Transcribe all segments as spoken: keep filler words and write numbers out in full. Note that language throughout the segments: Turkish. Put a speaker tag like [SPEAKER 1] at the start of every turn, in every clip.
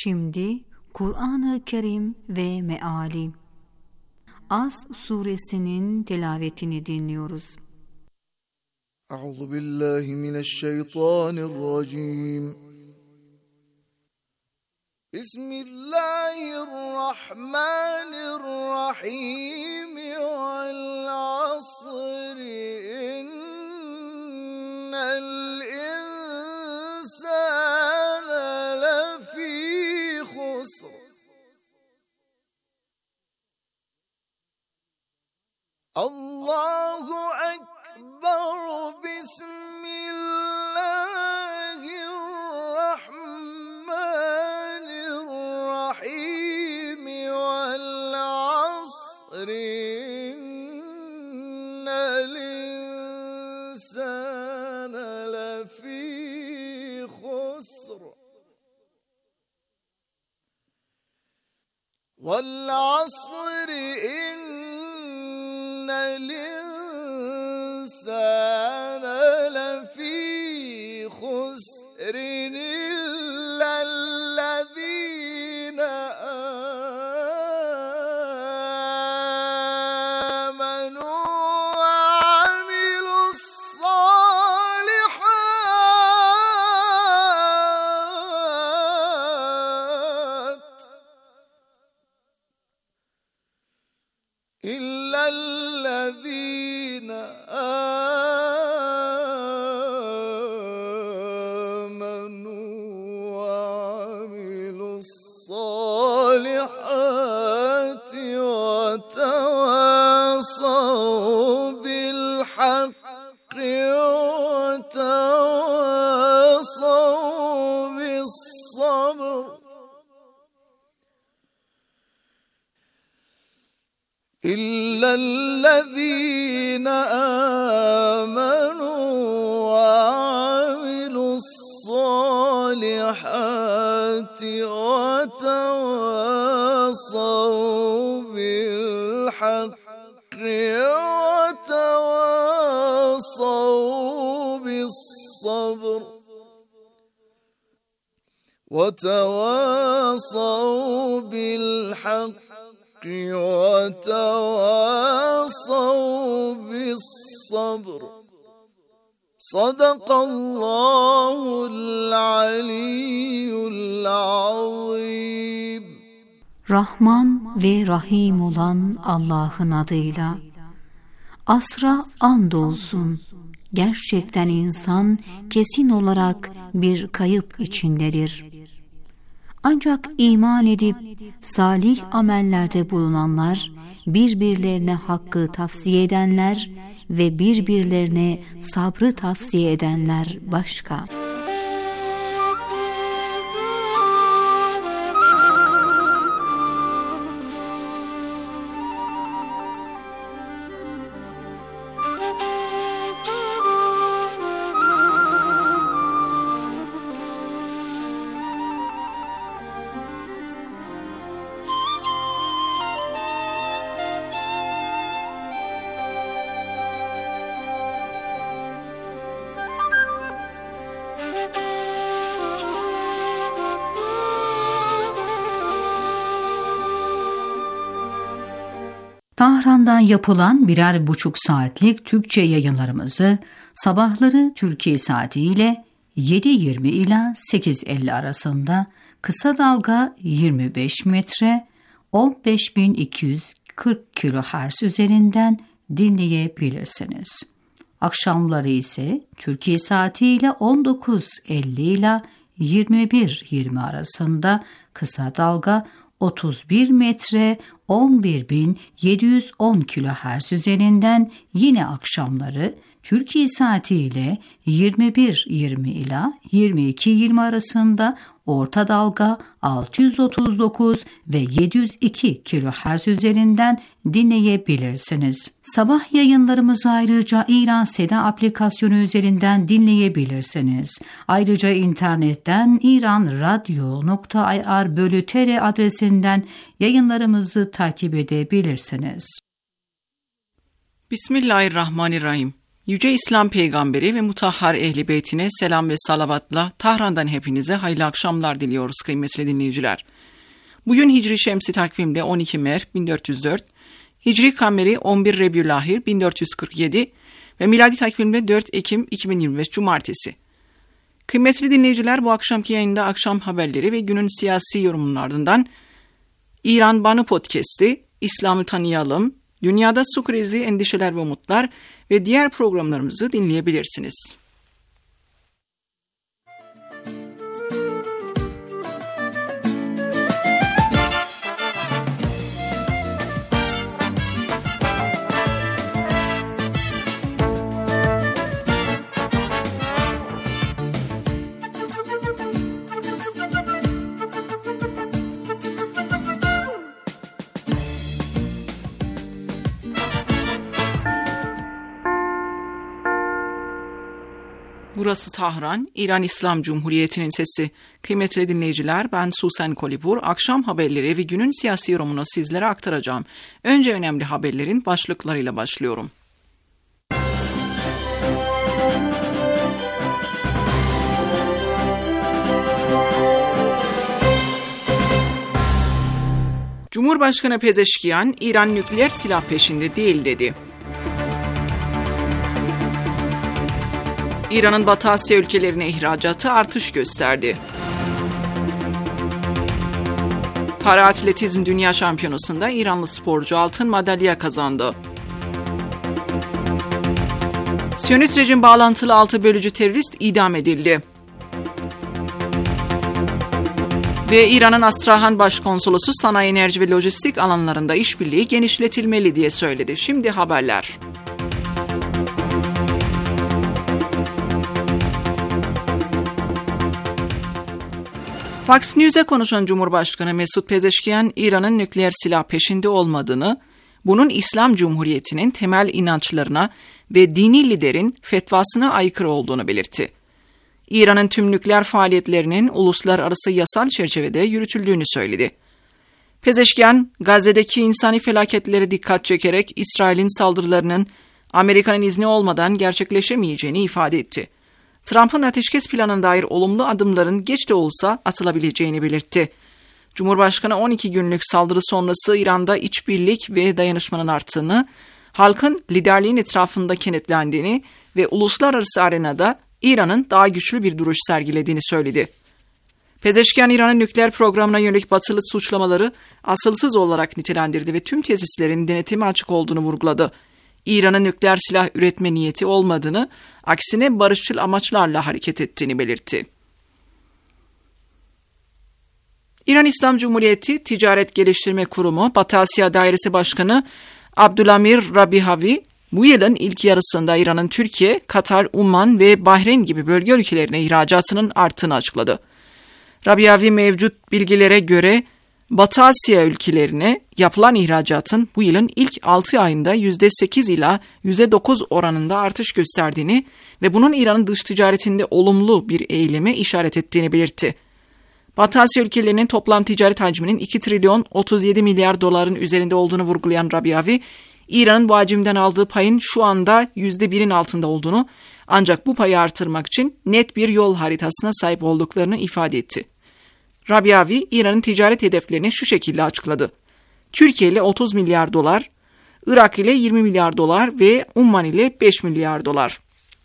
[SPEAKER 1] Şimdi Kur'an-ı Kerim ve Meali. As suresinin tilavetini dinliyoruz.
[SPEAKER 2] Euzu billahi mineşşeytanirracim. Bismillahirrahmanirrahim. Vel asri innel insane lefî husr. Allahu ekber. Bismillahirrahmanirrahim. Vel asri innel insane lefî husr. Vel asri innel insane lefî husrin illellezîne âmenû ve amilussâlihât illellezîne الصالحات وتواصوا بالحق وتواصوا بالصبر إلا الذين آمنوا وعملوا الصالحات وتواصوا بالحق وتواصوا بالصبر وتواصوا بالحق وتواصوا بالصبر. Sadakallahul aliyyul azim.
[SPEAKER 1] Rahman ve Rahim olan Allah'ın adıyla. Asra andolsun. Gerçekten insan kesin olarak bir kayıp içindedir. Ancak iman edip salih amellerde bulunanlar, birbirlerine hakkı tavsiye edenler ve birbirlerine sabrı tavsiye edenler başka. Tahran'dan yapılan birer buçuk saatlik Türkçe yayınlarımızı sabahları Türkiye saatiyle yedi yirmi ila sekiz elli arasında kısa dalga yirmi beş metre on beş bin iki yüz kırk kilohertz üzerinden dinleyebilirsiniz. Akşamları ise Türkiye saatiyle on dokuz elli ila yirmi bir yirmi arasında kısa dalga otuz bir metre on bir bin yedi yüz on kilohertz üzerinden yine akşamları Türkiye saatiyle yirmi bir yirmi ila yirmi iki yirmi arasında orta dalga altı yüz otuz dokuz ve yedi yüz iki kilohertz üzerinden dinleyebilirsiniz. Sabah yayınlarımızı ayrıca İran Seda aplikasyonu üzerinden dinleyebilirsiniz. Ayrıca internetten iranradyo nokta ir bölü tr adresinden yayınlarımızı takip edebilirsiniz.
[SPEAKER 3] Bismillahirrahmanirrahim. Yüce İslam Peygamberi ve mutahhar Ehl-i Beytine selam ve salavatla Tahran'dan hepinize hayırlı akşamlar diliyoruz kıymetli dinleyiciler. Bugün Hicri Şemsi takvimle on iki Mer bin dört yüz dört, Hicri Kameri on bir Rebiülahir bin dört yüz kırk yedi ve miladi takvimle dört Ekim iki bin yirmi beş Cumartesi. Kıymetli dinleyiciler, bu akşamki yayında akşam haberleri ve günün siyasi yorumunun ardından İran Banı Podcast'i, İslam'ı tanıyalım, Dünyada su krizi, endişeler ve umutlar ve diğer programlarımızı dinleyebilirsiniz. Burası Tahran, İran İslam Cumhuriyeti'nin sesi. Kıymetli dinleyiciler, ben Susan Kolibur. Akşam haberleri ve günün siyasi yorumunu sizlere aktaracağım. Önce önemli haberlerin başlıklarıyla başlıyorum. Cumhurbaşkanı Pezeşkiyan, İran nükleer silah peşinde değil dedi. İran'ın Batı Asya ülkelerine ihracatı artış gösterdi. Para atletizm dünya şampiyonasında İranlı sporcu altın madalya kazandı. Siyonist rejim bağlantılı altı bölücü terörist idam edildi. Ve İran'ın Astrahan Başkonsolosu sanayi, enerji ve lojistik alanlarında işbirliği genişletilmeli diye söyledi. Şimdi haberler. Fox News'e konuşan Cumhurbaşkanı Mesut Pezeşkiyan, İran'ın nükleer silah peşinde olmadığını, bunun İslam Cumhuriyeti'nin temel inançlarına ve dini liderin fetvasına aykırı olduğunu belirtti. İran'ın tüm nükleer faaliyetlerinin uluslararası yasal çerçevede yürütüldüğünü söyledi. Pezeşkiyan, Gazze'deki insani felaketlere dikkat çekerek İsrail'in saldırılarının Amerika'nın izni olmadan gerçekleşemeyeceğini ifade etti. Trump'ın ateşkes planına dair olumlu adımların geç de olsa atılabileceğini belirtti. Cumhurbaşkanı on iki günlük saldırı sonrası İran'da işbirlik ve dayanışmanın arttığını, halkın liderliğin etrafında kenetlendiğini ve uluslararası arenada İran'ın daha güçlü bir duruş sergilediğini söyledi. Pezeşkiyan, İran'ın nükleer programına yönelik batılı suçlamaları asılsız olarak nitelendirdi ve tüm tesislerin denetime açık olduğunu vurguladı. İran'ın nükleer silah üretme niyeti olmadığını, aksine barışçıl amaçlarla hareket ettiğini belirtti. İran İslam Cumhuriyeti Ticaret Geliştirme Kurumu Batı Asya Dairesi Başkanı Abdülamir Rabihavi, bu yılın ilk yarısında İran'ın Türkiye, Katar, Umman ve Bahreyn gibi bölge ülkelerine ihracatının arttığını açıkladı. Rabihavi, mevcut bilgilere göre Batı Asya ülkelerine yapılan ihracatın bu yılın ilk altı ayında yüzde sekiz ila yüzde dokuz oranında artış gösterdiğini ve bunun İran'ın dış ticaretinde olumlu bir eğilime işaret ettiğini belirtti. Batı Asya ülkelerinin toplam ticaret hacminin iki trilyon otuz yedi milyar doların üzerinde olduğunu vurgulayan Rabiavi, İran'ın bu hacimden aldığı payın şu anda yüzde birin altında olduğunu, ancak bu payı artırmak için net bir yol haritasına sahip olduklarını ifade etti. Rabiavi, İran'ın ticaret hedeflerini şu şekilde açıkladı. Türkiye ile otuz milyar dolar, Irak ile yirmi milyar dolar ve Umman ile beş milyar dolar.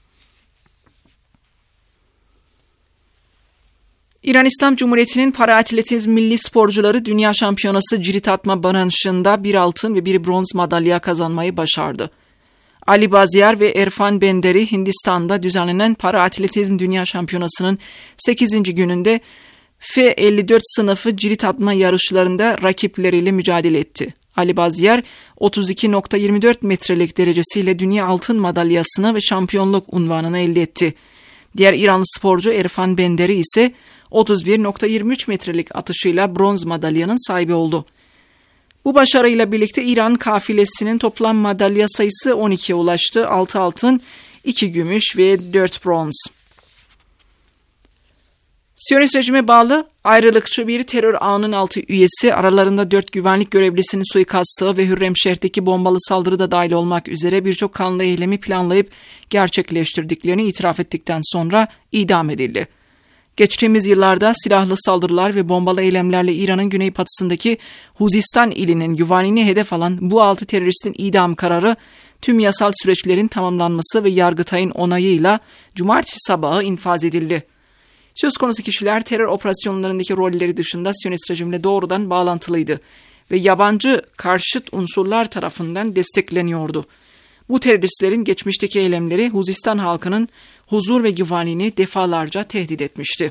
[SPEAKER 3] İran İslam Cumhuriyeti'nin para atletizm milli sporcuları dünya şampiyonası cirit atma branşında bir altın ve bir bronz madalya kazanmayı başardı. Ali Baziyar ve Erfan Benderi, Hindistan'da düzenlenen para atletizm dünya şampiyonasının sekizinci gününde F elli dört sınıfı cirit atma yarışlarında rakipleriyle mücadele etti. Ali Baziyar otuz iki nokta yirmi dört metrelik derecesiyle dünya altın madalyasını ve şampiyonluk unvanını elde etti. Diğer İranlı sporcu Erfan Benderi ise otuz bir nokta yirmi üç metrelik atışıyla bronz madalyanın sahibi oldu. Bu başarıyla birlikte İran kafilesinin toplam madalya sayısı on ikiye ulaştı. altı altın, iki gümüş ve dört bronz. Siyonist rejime bağlı ayrılıkçı bir terör ağının altı üyesi, aralarında dört güvenlik görevlisinin suikastı ve Hürremşehir'deki bombalı saldırı da dahil olmak üzere birçok kanlı eylemi planlayıp gerçekleştirdiklerini itiraf ettikten sonra idam edildi. Geçtiğimiz yıllarda silahlı saldırılar ve bombalı eylemlerle İran'ın güneybatısındaki Huzistan ilinin güvenliğini hedef alan bu altı teröristin idam kararı tüm yasal süreçlerin tamamlanması ve Yargıtay'ın onayıyla cumartesi sabahı infaz edildi. Söz konusu kişiler terör operasyonlarındaki rolleri dışında Siyonist rejimle doğrudan bağlantılıydı ve yabancı karşıt unsurlar tarafından destekleniyordu. Bu teröristlerin geçmişteki eylemleri Huzistan halkının huzur ve güvenliğini defalarca tehdit etmişti.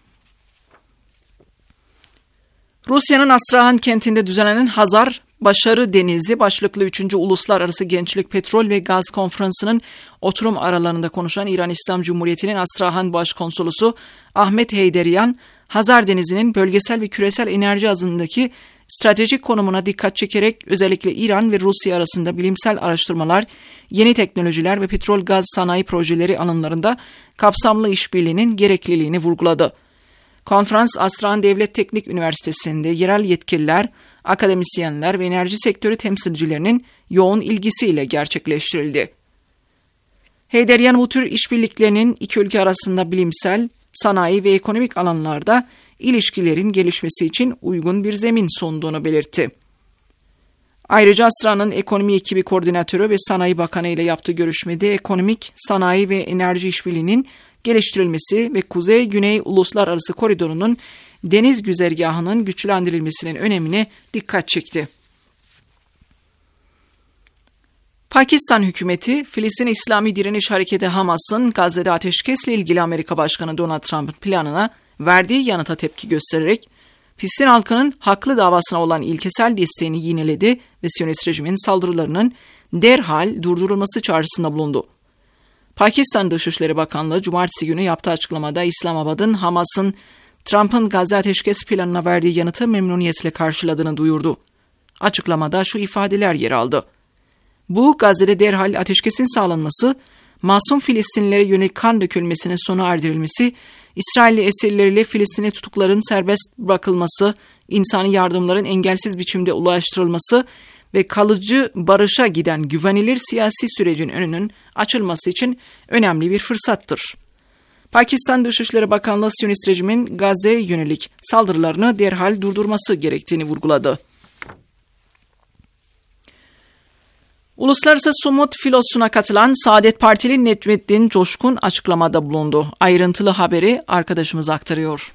[SPEAKER 3] Rusya'nın Astrahan kentinde düzenlenen Hazar Başarı Denizi başlıklı üçüncü Uluslararası Gençlik Petrol ve Gaz Konferansı'nın oturum aralarında konuşan İran İslam Cumhuriyeti'nin Astrahan Başkonsolosu Ahmet Heyderiyan, Hazar Denizi'nin bölgesel ve küresel enerji azındaki stratejik konumuna dikkat çekerek özellikle İran ve Rusya arasında bilimsel araştırmalar, yeni teknolojiler ve petrol gaz sanayi projeleri alanlarında kapsamlı işbirliğinin gerekliliğini vurguladı. Konferans, Astrahan Devlet Teknik Üniversitesi'nde yerel yetkililer, akademisyenler ve enerji sektörü temsilcilerinin yoğun ilgisiyle gerçekleştirildi. Heyderiyan bu tür işbirliklerinin iki ülke arasında bilimsel, sanayi ve ekonomik alanlarda ilişkilerin gelişmesi için uygun bir zemin sunduğunu belirtti. Ayrıca Astrahan'ın ekonomi ekibi koordinatörü ve Sanayi Bakanı ile yaptığı görüşmede ekonomik, sanayi ve enerji işbirliğinin geliştirilmesi ve Kuzey-Güney Uluslararası Koridoru'nun deniz güzergahının güçlendirilmesinin önemine dikkat çekti. Pakistan hükümeti, Filistin İslami Direniş Hareketi Hamas'ın Gazze'de ateşkesle ilgili Amerika Başkanı Donald Trump'ın planına verdiği yanıta tepki göstererek, Filistin halkının haklı davasına olan ilkesel desteğini yineledi ve Siyonist rejimin saldırılarının derhal durdurulması çağrısında bulundu. Pakistan Dışişleri Bakanlığı Cumartesi günü yaptığı açıklamada İslamabad'ın Hamas'ın Trump'ın Gazze ateşkes planına verdiği yanıtı memnuniyetle karşıladığını duyurdu. Açıklamada şu ifadeler yer aldı. Bu, Gazze'de derhal ateşkesin sağlanması, masum Filistinlilere yönelik kan dökülmesinin sona erdirilmesi, İsrailli esirleriyle Filistinli tutukların serbest bırakılması, insani yardımların engelsiz biçimde ulaştırılması ve kalıcı barışa giden güvenilir siyasi sürecin önünün açılması için önemli bir fırsattır. Pakistan Dışişleri Bakanlığı Siyonist rejimin Gazze'ye yönelik saldırılarını derhal durdurması gerektiğini vurguladı. Uluslararası Sumut Filosu'na katılan Saadet Partili Necmettin Coşkun açıklamada bulundu. Ayrıntılı haberi arkadaşımız aktarıyor.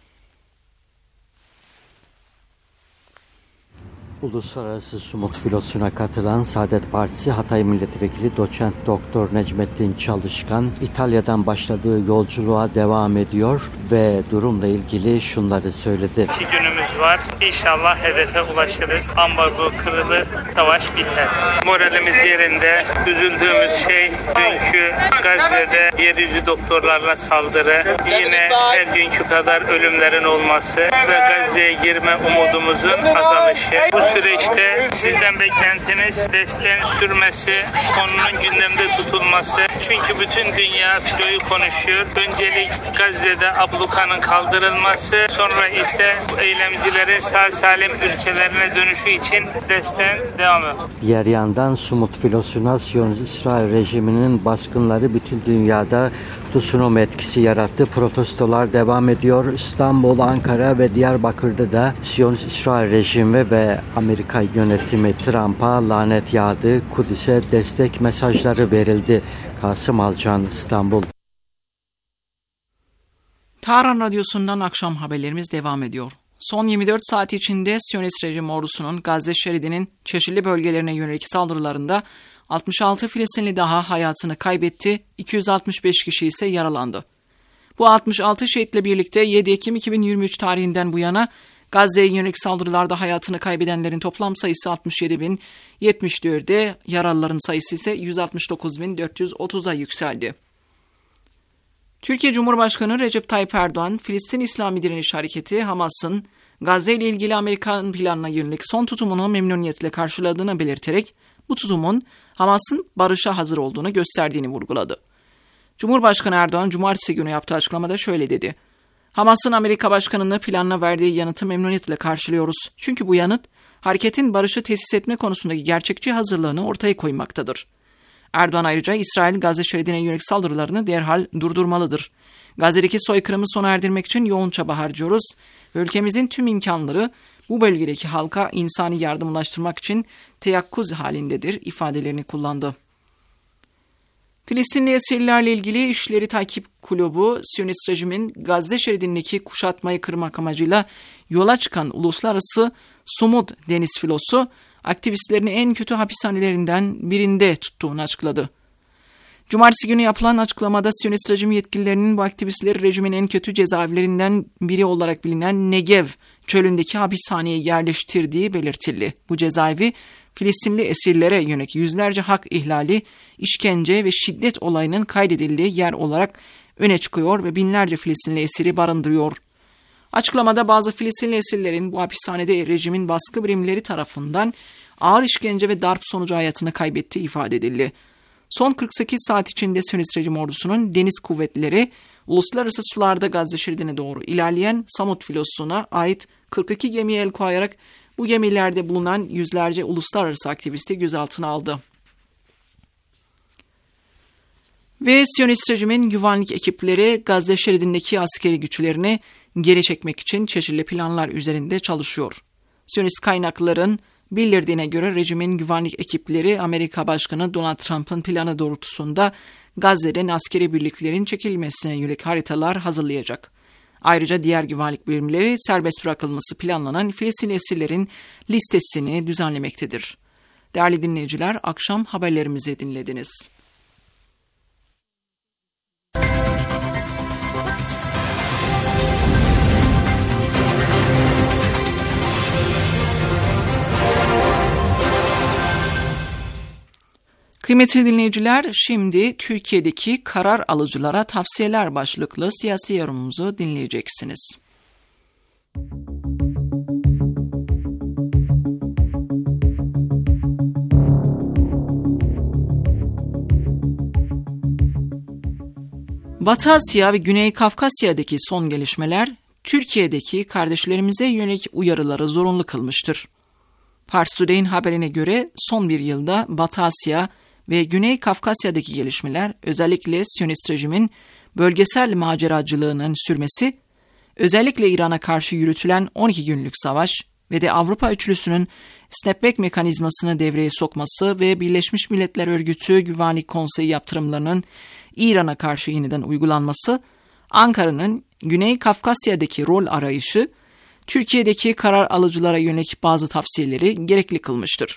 [SPEAKER 4] Uluslararası Sumut Filosu'na katılan Saadet Partisi Hatay Milletvekili Doçent Doktor Necmettin Çalışkan, İtalya'dan başladığı yolculuğa devam ediyor ve durumla ilgili şunları söyledi.
[SPEAKER 5] İki günümüz var. İnşallah hedefe ulaşırız. Ambargo kırılır, savaş biter. Moralimiz yerinde. Üzüldüğümüz şey dünkü Gazze'de yeryüzü doktorlarla saldırı. Yine her günkü kadar ölümlerin olması ve Gazze'ye girme umudumuzun azalışı. Bu süreçte sizden beklentiniz desteğin sürmesi, konunun gündemde tutulması. Çünkü bütün dünya filoyu konuşuyor. Öncelik Gazze'de ablukanın kaldırılması, sonra ise eylemcilerin sağ salim ülkelerine dönüşü için desteğin devamı.
[SPEAKER 4] Diğer yandan Sumut Filosu'na Siyonist İsrail rejiminin baskınları bütün dünyada tsunami etkisi yarattı. Protestolar devam ediyor. İstanbul, Ankara ve Diyarbakır'da da Siyonist İsrail rejimi ve Amerika yönetimi Trump'a lanet yağdı. Kudüs'e destek mesajları verildi. Kasım Alcan, İstanbul.
[SPEAKER 3] Tahran Radyosu'ndan akşam haberlerimiz devam ediyor. Son yirmi dört saat içinde Siyonist rejim ordusunun Gazze şeridinin çeşitli bölgelerine yönelik saldırılarında altmış altı Filistinli daha hayatını kaybetti, iki yüz altmış beş kişi ise yaralandı. Bu altmış altı şehitle birlikte yedi Ekim iki bin yirmi üç tarihinden bu yana Gazze'ye yönelik saldırılarda hayatını kaybedenlerin toplam sayısı altmış yedi bin yetmiş dörde, yaralıların sayısı ise yüz altmış dokuz bin dört yüz otuza yükseldi. Türkiye Cumhurbaşkanı Recep Tayyip Erdoğan, Filistin İslami Direniş Hareketi Hamas'ın Gazze ile ilgili Amerikan planına yönelik son tutumunu memnuniyetle karşıladığını belirterek bu tutumun Hamas'ın barışa hazır olduğunu gösterdiğini vurguladı. Cumhurbaşkanı Erdoğan, Cumartesi günü yaptığı açıklamada şöyle dedi. Hamas'ın Amerika Başkanı'nın planına verdiği yanıtı memnuniyetle karşılıyoruz. Çünkü bu yanıt, hareketin barışı tesis etme konusundaki gerçekçi hazırlığını ortaya koymaktadır. Erdoğan ayrıca İsrail Gazze şeridine yönelik saldırılarını derhal durdurmalıdır. Gazze'deki soykırımı sona erdirmek için yoğun çaba harcıyoruz ve ülkemizin tüm imkanları bu bölgedeki halka insani yardım ulaştırmak için teyakkuz halindedir ifadelerini kullandı. Filistinli esirlerle ilgili İşleri Takip Kulübü, Siyonist rejimin Gazze şeridindeki kuşatmayı kırmak amacıyla yola çıkan uluslararası Sumud deniz filosu, aktivistlerini en kötü hapishanelerinden birinde tuttuğunu açıkladı. Cumartesi günü yapılan açıklamada Siyonist rejim yetkililerinin bu aktivistleri rejimin en kötü cezaevlerinden biri olarak bilinen Negev çölündeki hapishaneye yerleştirdiği belirtildi. Bu cezaevi Filistinli esirlere yönelik yüzlerce hak ihlali, işkence ve şiddet olayının kaydedildiği yer olarak öne çıkıyor ve binlerce Filistinli esiri barındırıyor. Açıklamada bazı Filistinli esirlerin bu hapishanede rejimin baskı birimleri tarafından ağır işkence ve darp sonucu hayatını kaybettiği ifade edildi. Son kırk sekiz saat içinde Siyonist rejim ordusunun deniz kuvvetleri uluslararası sularda Gazze şeridine doğru ilerleyen Samut filosuna ait kırk iki gemiye el koyarak bu gemilerde bulunan yüzlerce uluslararası aktivisti gözaltına aldı. Ve Siyonist rejimin güvenlik ekipleri Gazze şeridindeki askeri güçlerini geri çekmek için çeşitli planlar üzerinde çalışıyor. Siyonist kaynakların bildirdiğine göre rejimin güvenlik ekipleri Amerika Başkanı Donald Trump'ın planı doğrultusunda Gazze'den askeri birliklerin çekilmesine yönelik haritalar hazırlayacak. Ayrıca diğer güvenlik birimleri serbest bırakılması planlanan Filistinli esirlerin listesini düzenlemektedir. Değerli dinleyiciler, akşam haberlerimizi dinlediniz. Kıymetli dinleyiciler, şimdi Türkiye'deki karar alıcılara tavsiyeler başlıklı siyasi yorumumuzu dinleyeceksiniz. Batı Asya ve Güney Kafkasya'daki son gelişmeler, Türkiye'deki kardeşlerimize yönelik uyarıları zorunlu kılmıştır. Pars Today'in haberine göre son bir yılda Batı Asya ve Güney Kafkasya'daki gelişmeler, özellikle Siyonist rejimin bölgesel maceracılığının sürmesi, özellikle İran'a karşı yürütülen on iki günlük savaş ve de Avrupa Üçlüsü'nün snapback mekanizmasını devreye sokması ve Birleşmiş Milletler Örgütü Güvenlik Konseyi yaptırımlarının İran'a karşı yeniden uygulanması, Ankara'nın Güney Kafkasya'daki rol arayışı, Türkiye'deki karar alıcılara yönelik bazı tavsiyeleri gerekli kılmıştır.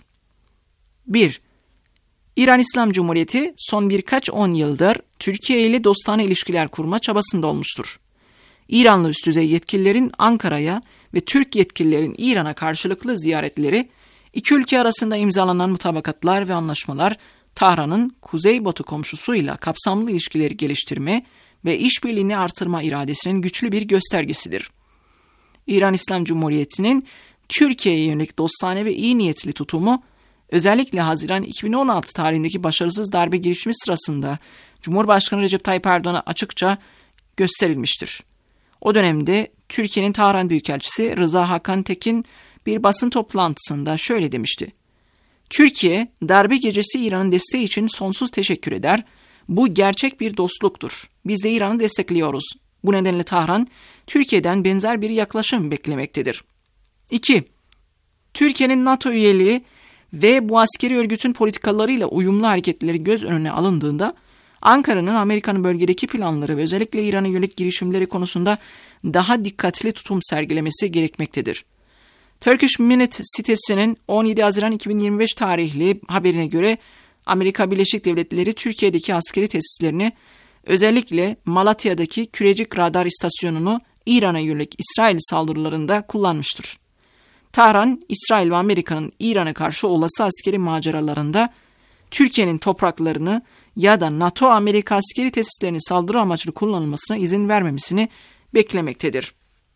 [SPEAKER 3] bir. İran İslam Cumhuriyeti son birkaç on yıldır Türkiye ile dostane ilişkiler kurma çabasında olmuştur. İranlı üst düzey yetkililerin Ankara'ya ve Türk yetkililerin İran'a karşılıklı ziyaretleri, iki ülke arasında imzalanan mutabakatlar ve anlaşmalar, Tahran'ın kuzeybatı komşusuyla kapsamlı ilişkileri geliştirme ve işbirliğini artırma iradesinin güçlü bir göstergesidir. İran İslam Cumhuriyeti'nin Türkiye'ye yönelik dostane ve iyi niyetli tutumu, özellikle Haziran iki bin on altı tarihindeki başarısız darbe girişimi sırasında Cumhurbaşkanı Recep Tayyip Erdoğan'a açıkça gösterilmiştir. O dönemde Türkiye'nin Tahran Büyükelçisi Rıza Hakan Tekin bir basın toplantısında şöyle demişti: Türkiye, darbe gecesi İran'ın desteği için sonsuz teşekkür eder. Bu gerçek bir dostluktur. Biz de İran'ı destekliyoruz. Bu nedenle Tahran, Türkiye'den benzer bir yaklaşım beklemektedir. iki. Türkiye'nin NATO üyeliği ve bu askeri örgütün politikalarıyla uyumlu hareketleri göz önüne alındığında, Ankara'nın Amerika'nın bölgedeki planları ve özellikle İran'a yönelik girişimleri konusunda daha dikkatli tutum sergilemesi gerekmektedir. Turkish Minute sitesinin on yedi Haziran iki bin yirmi beş tarihli haberine göre Amerika Birleşik Devletleri Türkiye'deki askeri tesislerini, özellikle Malatya'daki Kürecik Radar İstasyonu'nu İran'a yönelik İsrail saldırılarında kullanmıştır. Tahran, İsrail ve Amerika'nın İran'a karşı olası askeri maceralarında Türkiye'nin topraklarını ya da NATO-Amerika askeri tesislerini saldırı amaçlı kullanılmasına izin vermemesini beklemektedir.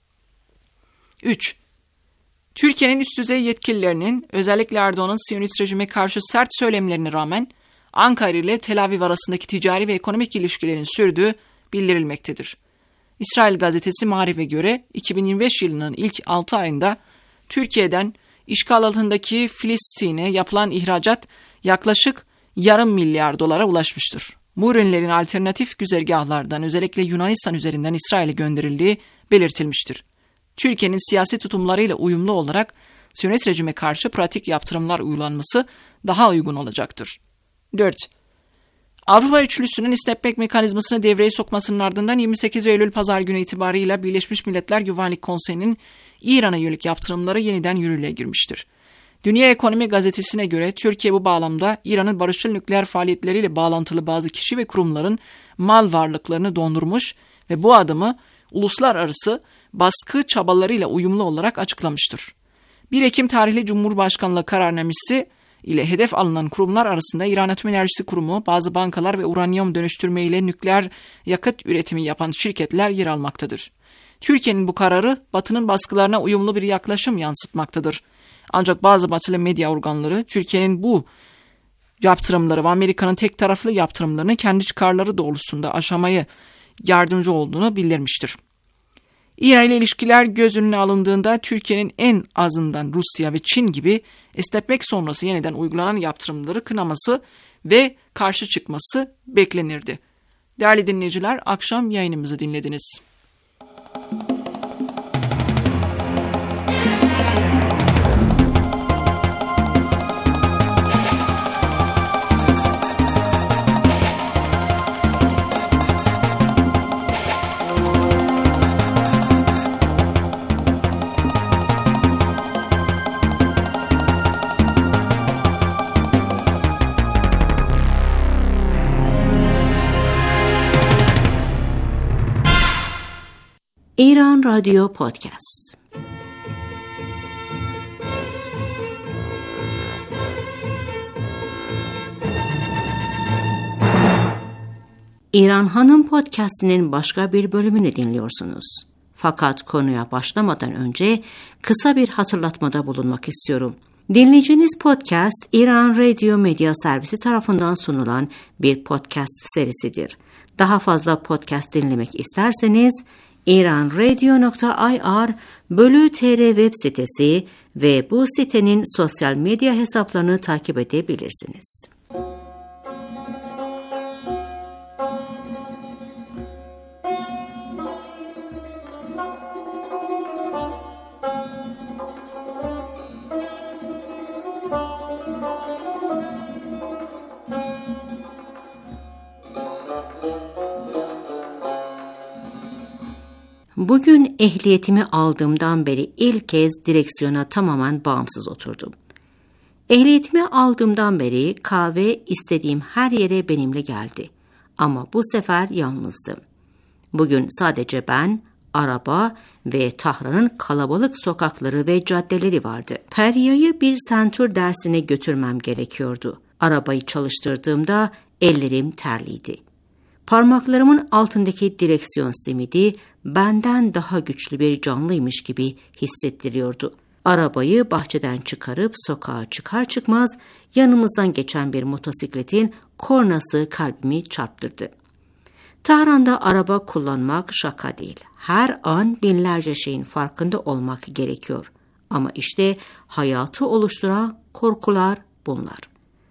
[SPEAKER 3] üç. Türkiye'nin üst düzey yetkililerinin özellikle Erdoğan'ın Siyonist rejime karşı sert söylemlerine rağmen Ankara ile Tel Aviv arasındaki ticari ve ekonomik ilişkilerin sürdüğü bildirilmektedir. İsrail gazetesi Maarif'e göre iki bin yirmi beş yılının ilk altı ayında Türkiye'den işgal altındaki Filistin'e yapılan ihracat yaklaşık yarım milyar dolara ulaşmıştır. Bu ürünlerin alternatif güzergahlardan özellikle Yunanistan üzerinden İsrail'e gönderildiği belirtilmiştir. Türkiye'nin siyasi tutumlarıyla uyumlu olarak Siyonist rejime karşı pratik yaptırımlar uygulanması daha uygun olacaktır. dört. Avrupa Üçlüsü'nün isnetmek mekanizmasını devreye sokmasının ardından yirmi sekiz Eylül Pazar günü itibarıyla Birleşmiş Milletler Güvenlik Konseyi'nin İran'a yönelik yaptırımları yeniden yürürlüğe girmiştir. Dünya Ekonomi Gazetesi'ne göre Türkiye bu bağlamda İran'ın barışçıl nükleer faaliyetleriyle bağlantılı bazı kişi ve kurumların mal varlıklarını dondurmuş ve bu adımı uluslararası baskı çabalarıyla uyumlu olarak açıklamıştır. bir Ekim tarihli Cumhurbaşkanlığı kararnamesi ile hedef alınan kurumlar arasında İran Atom Enerjisi Kurumu, bazı bankalar ve uranyum dönüştürme ile nükleer yakıt üretimi yapan şirketler yer almaktadır. Türkiye'nin bu kararı Batı'nın baskılarına uyumlu bir yaklaşım yansıtmaktadır. Ancak bazı Batılı medya organları Türkiye'nin bu yaptırımları ve Amerika'nın tek taraflı yaptırımlarını kendi çıkarları doğrultusunda aşamaya yardımcı olduğunu bildirmiştir. İran ile ilişkiler göz önüne alındığında Türkiye'nin en azından Rusya ve Çin gibi esnetmek sonrası yeniden uygulanan yaptırımları kınaması ve karşı çıkması beklenirdi. Değerli dinleyiciler, akşam yayınımızı dinlediniz.
[SPEAKER 6] İran Radyo Podcast. İran Hanım Podcast'inin başka bir bölümünü dinliyorsunuz. Fakat konuya başlamadan önce kısa bir hatırlatmada bulunmak istiyorum. Dinleyeceğiniz podcast İran Radyo Medya Servisi tarafından sunulan bir podcast serisidir. Daha fazla podcast dinlemek isterseniz iranradio nokta ir bölü tr web sitesi ve bu sitenin sosyal medya hesaplarını takip edebilirsiniz. Bugün ehliyetimi aldığımdan beri ilk kez direksiyona tamamen bağımsız oturdum. Ehliyetimi aldığımdan beri kahve istediğim her yere benimle geldi. Ama bu sefer yalnızdım. Bugün sadece ben, araba ve Tahran'ın kalabalık sokakları ve caddeleri vardı. Peria'yı bir sentür dersine götürmem gerekiyordu. Arabayı çalıştırdığımda ellerim terliydi. Parmaklarımın altındaki direksiyon simidi benden daha güçlü bir canlıymış gibi hissettiriyordu. Arabayı bahçeden çıkarıp sokağa çıkar çıkmaz yanımızdan geçen bir motosikletin kornası kalbimi çarptırdı. Tahran'da araba kullanmak şaka değil. Her an binlerce şeyin farkında olmak gerekiyor. Ama işte hayatı oluşturan korkular bunlar.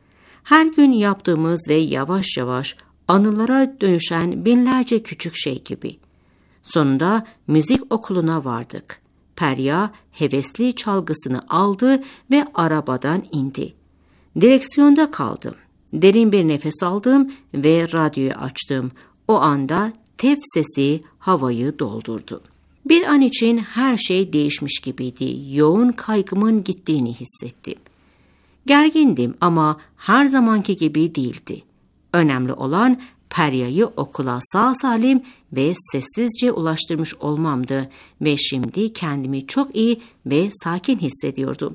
[SPEAKER 6] Her gün yaptığımız ve yavaş yavaş anılara dönüşen binlerce küçük şey gibi. Sonunda müzik okuluna vardık. Perya hevesli çalgısını aldı ve arabadan indi. Direksiyonda kaldım. Derin bir nefes aldım ve radyoyu açtım. O anda tef sesi havayı doldurdu. Bir an için her şey değişmiş gibiydi. Yoğun kaygımın gittiğini hissettim. Gergindim ama her zamanki gibi değildi. Önemli olan Perya'yı okula sağ salim ve sessizce ulaştırmış olmamdı ve şimdi kendimi çok iyi ve sakin hissediyordum.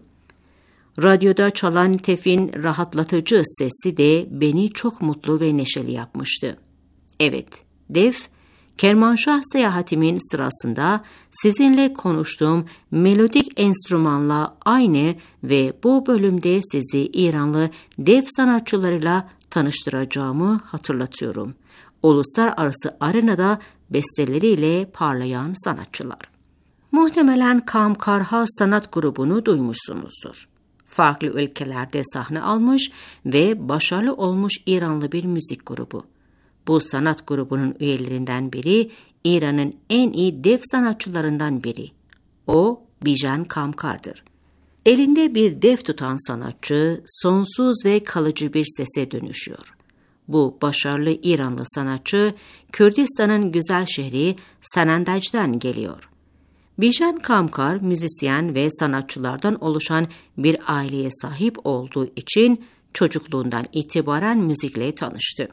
[SPEAKER 6] Radyoda çalan Tef'in rahatlatıcı sesi de beni çok mutlu ve neşeli yapmıştı. Evet, Def, Kermanşah seyahatimin sırasında sizinle konuştuğum melodik enstrümanla aynı ve bu bölümde sizi İranlı Def sanatçılarıyla tanıştıracağımı hatırlatıyorum. Uluslararası arenada besteleriyle parlayan sanatçılar. Muhtemelen Kamkarha sanat grubunu duymuşsunuzdur. Farklı ülkelerde sahne almış ve başarılı olmuş İranlı bir müzik grubu. Bu sanat grubunun üyelerinden biri İran'ın en iyi dev sanatçılarından biri. O Bijan Kamkar'dır. Elinde bir dev tutan sanatçı sonsuz ve kalıcı bir sese dönüşüyor. Bu başarılı İranlı sanatçı Kürdistan'ın güzel şehri Sanandaj'dan geliyor. Bijan Kamkar müzisyen ve sanatçılardan oluşan bir aileye sahip olduğu için çocukluğundan itibaren müzikle tanıştı.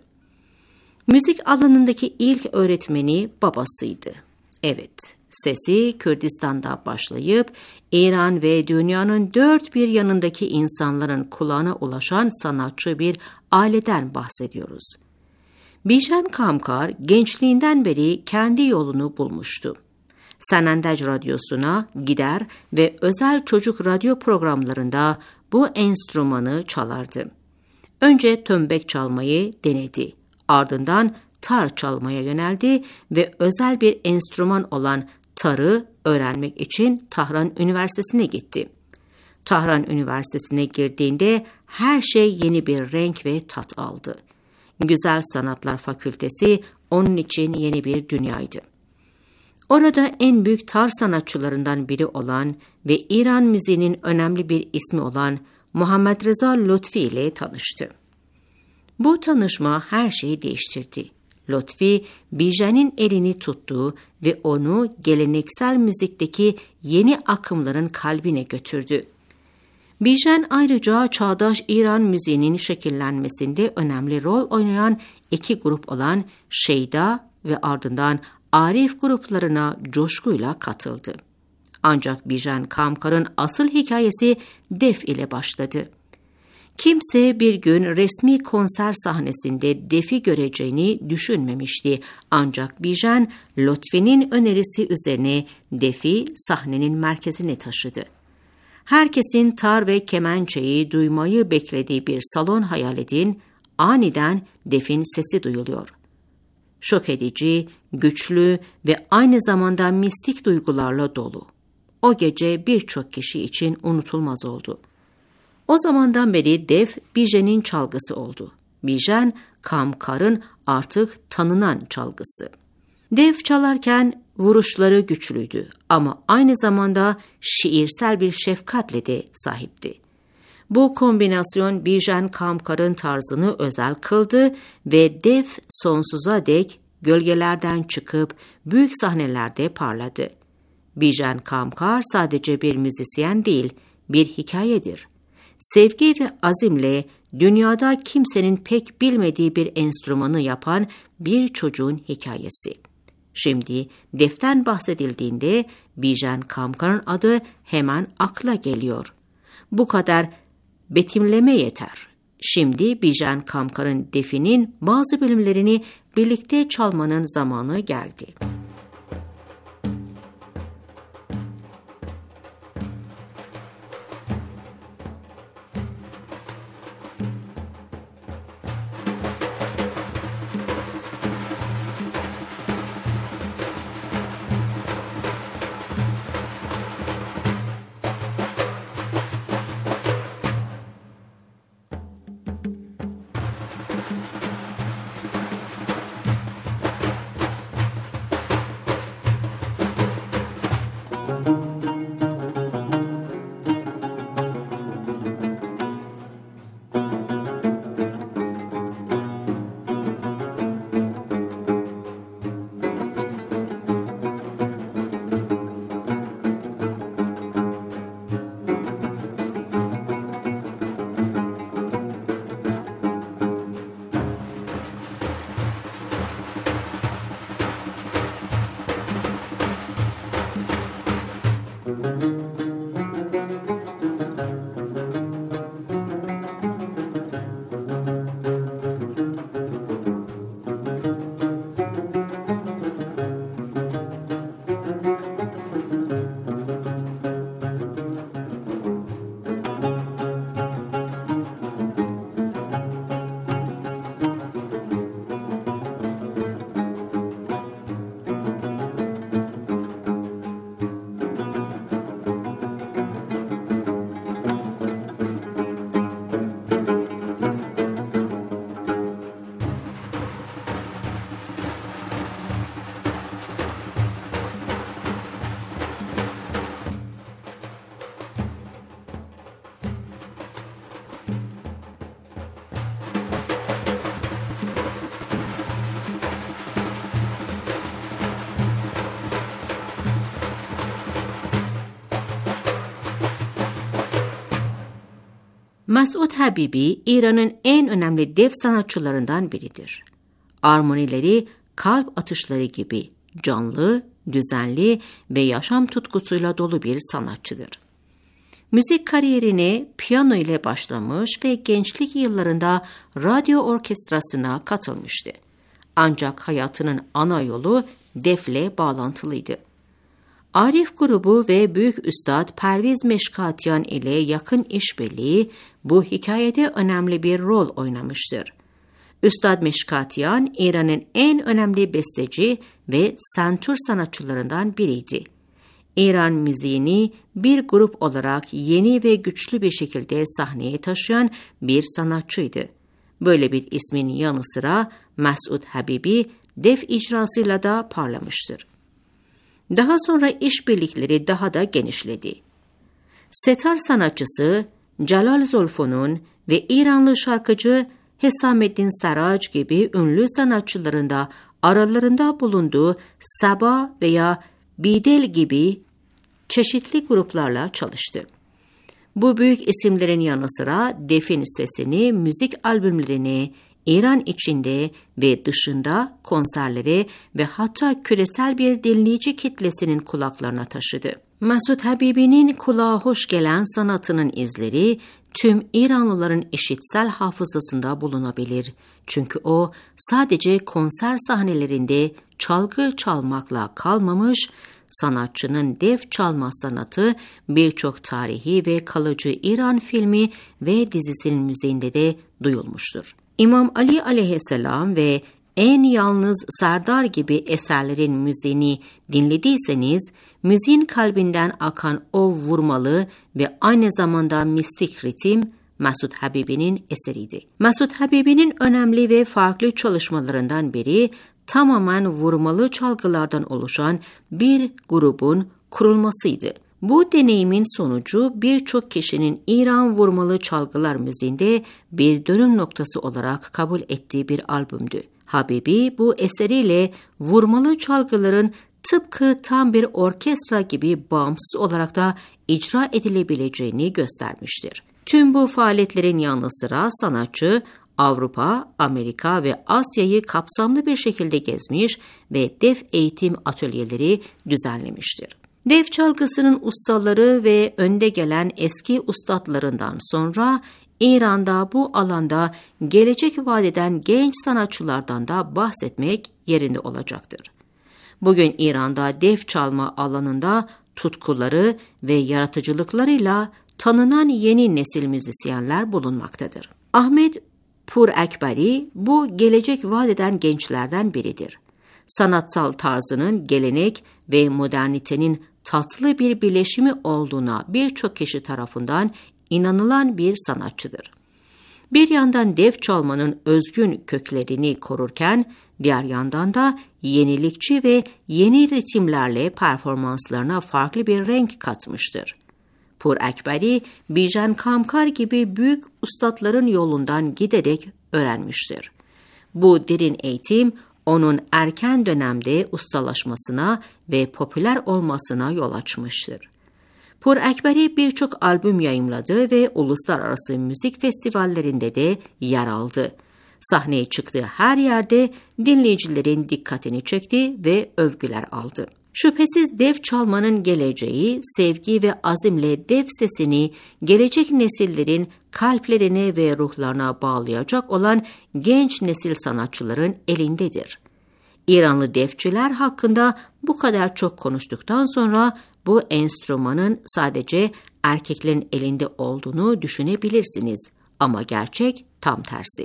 [SPEAKER 6] Müzik alanındaki ilk öğretmeni babasıydı. Evet, sesi Kürdistan'da başlayıp İran ve dünyanın dört bir yanındaki insanların kulağına ulaşan sanatçı bir aileden bahsediyoruz. Bijan Kamkar gençliğinden beri kendi yolunu bulmuştu. Sanandaj Radyosu'na gider ve özel çocuk radyo programlarında bu enstrümanı çalardı. Önce tömbek çalmayı denedi. Ardından tar çalmaya yöneldi ve özel bir enstrüman olan tarı öğrenmek için Tahran Üniversitesi'ne gitti. Tahran Üniversitesi'ne girdiğinde her şey yeni bir renk ve tat aldı. Güzel Sanatlar Fakültesi onun için yeni bir dünyaydı. Orada en büyük tar sanatçılarından biri olan ve İran müziğinin önemli bir ismi olan Muhammed Reza Lotfi ile tanıştı. Bu tanışma her şeyi değiştirdi. Lotfi, Bijan'ın elini tuttu ve onu geleneksel müzikteki yeni akımların kalbine götürdü. Bijan ayrıca çağdaş İran müziğinin şekillenmesinde önemli rol oynayan iki grup olan Şeyda ve ardından Arif gruplarına coşkuyla katıldı. Ancak Bijan Kamkar'ın asıl hikayesi Def ile başladı. Kimse bir gün resmi konser sahnesinde Def'i göreceğini düşünmemişti. Ancak Bijan, Lotfi'nin önerisi üzerine Def'i sahnenin merkezine taşıdı. Herkesin tar ve kemençeyi duymayı beklediği bir salon hayal edin, aniden Def'in sesi duyuluyor. Şok edici, güçlü ve aynı zamanda mistik duygularla dolu. O gece birçok kişi için unutulmaz oldu. O zamandan beri Def, Bijan'ın çalgısı oldu. Bijan, Kamkar'ın artık tanınan çalgısı. Def çalarken vuruşları güçlüydü ama aynı zamanda şiirsel bir şefkatle de sahipti. Bu kombinasyon Bijan Kamkar'ın tarzını özel kıldı ve Def sonsuza dek gölgelerden çıkıp büyük sahnelerde parladı. Bijan Kamkar sadece bir müzisyen değil, bir hikayedir. Sevgi ve azimle dünyada kimsenin pek bilmediği bir enstrümanı yapan bir çocuğun hikayesi. Şimdi Def'ten bahsedildiğinde Bijan Kamkar'ın adı hemen akla geliyor. Bu kadar betimleme yeter. Şimdi Bijan Kamkar'ın Def'inin bazı bölümlerini birlikte çalmanın zamanı geldi. Mesud Habibi, İran'ın en önemli dev sanatçılarından biridir. Armonileri kalp atışları gibi canlı, düzenli ve yaşam tutkusuyla dolu bir sanatçıdır. Müzik kariyerine piyano ile başlamış ve gençlik yıllarında radyo orkestrasına katılmıştı. Ancak hayatının ana yolu defle bağlantılıydı. Arif grubu ve büyük üstad Perviz Meşkatyan ile yakın işbirliği bu hikayede önemli bir rol oynamıştır. Üstad Meşkatyan, İran'ın en önemli besteci ve sentür sanatçılarından biriydi. İran müziğini bir grup olarak yeni ve güçlü bir şekilde sahneye taşıyan bir sanatçıydı. Böyle bir ismin yanı sıra Mesud Habibi def icrasıyla da parlamıştır. Daha sonra işbirlikleri daha da genişledi. Setar sanatçısı Celal Zolfon'un ve İranlı şarkıcı Hesameddin Sarac gibi ünlü sanatçıların da aralarında bulunduğu Saba veya Bidel gibi çeşitli gruplarla çalıştı. Bu büyük isimlerin yanı sıra defin sesini müzik albümlerine, İran içinde ve dışında konserlere ve hatta küresel bir dinleyici kitlesinin kulaklarına taşıdı. Mesud Habibi'nin kulağa hoş gelen sanatının izleri tüm İranlıların işitsel hafızasında bulunabilir. Çünkü o sadece konser sahnelerinde çalgı çalmakla kalmamış, sanatçının def çalma sanatı birçok tarihi ve kalıcı İran filmi ve dizisinin müziğinde de duyulmuştur. İmam Ali aleyhisselam ve En Yalnız Serdar gibi eserlerin müziğini dinlediyseniz, müziğin kalbinden akan o vurmalı ve aynı zamanda mistik ritim Mesud Habibi'nin eseriydi. Mesud Habibi'nin önemli ve farklı çalışmalarından biri, tamamen vurmalı çalgılardan oluşan bir grubun kurulmasıydı. Bu deneyimin sonucu birçok kişinin İran vurmalı çalgılar müziğinde bir dönüm noktası olarak kabul ettiği bir albümdü. Habibi bu eseriyle vurmalı çalgıların tıpkı tam bir orkestra gibi bağımsız olarak da icra edilebileceğini göstermiştir. Tüm bu faaliyetlerin yanı sıra sanatçı Avrupa, Amerika ve Asya'yı kapsamlı bir şekilde gezmiş ve def eğitim atölyeleri düzenlemiştir. Def çalgısının ustaları ve önde gelen eski ustadlarından sonra İran'da bu alanda gelecek vaat eden genç sanatçılardan da bahsetmek yerinde olacaktır. Bugün İran'da def çalma alanında tutkuları ve yaratıcılıklarıyla tanınan yeni nesil müzisyenler bulunmaktadır. Ahmet Pur Ekberi bu gelecek vaat eden gençlerden biridir. Sanatsal tarzının gelenek ve modernitenin tatlı bir bileşimi olduğuna birçok kişi tarafından inanılan bir sanatçıdır. Bir yandan def çalmanın özgün köklerini korurken, diğer yandan da yenilikçi ve yeni ritimlerle performanslarına farklı bir renk katmıştır. Pur Ekberi, Bijan Kamkar gibi büyük ustadların yolundan giderek öğrenmiştir. Bu derin eğitim, onun erken dönemde ustalaşmasına ve popüler olmasına yol açmıştır. Pur Ekberi birçok albüm yayımladı ve uluslararası müzik festivallerinde de yer aldı. Sahneye çıktığı her yerde dinleyicilerin dikkatini çekti ve övgüler aldı. Şüphesiz def çalmanın geleceği, sevgi ve azimle def sesini gelecek nesillerin kalplerine ve ruhlarına bağlayacak olan genç nesil sanatçıların elindedir. İranlı defçiler hakkında bu kadar çok konuştuktan sonra bu enstrümanın sadece erkeklerin elinde olduğunu düşünebilirsiniz. Ama gerçek tam tersi.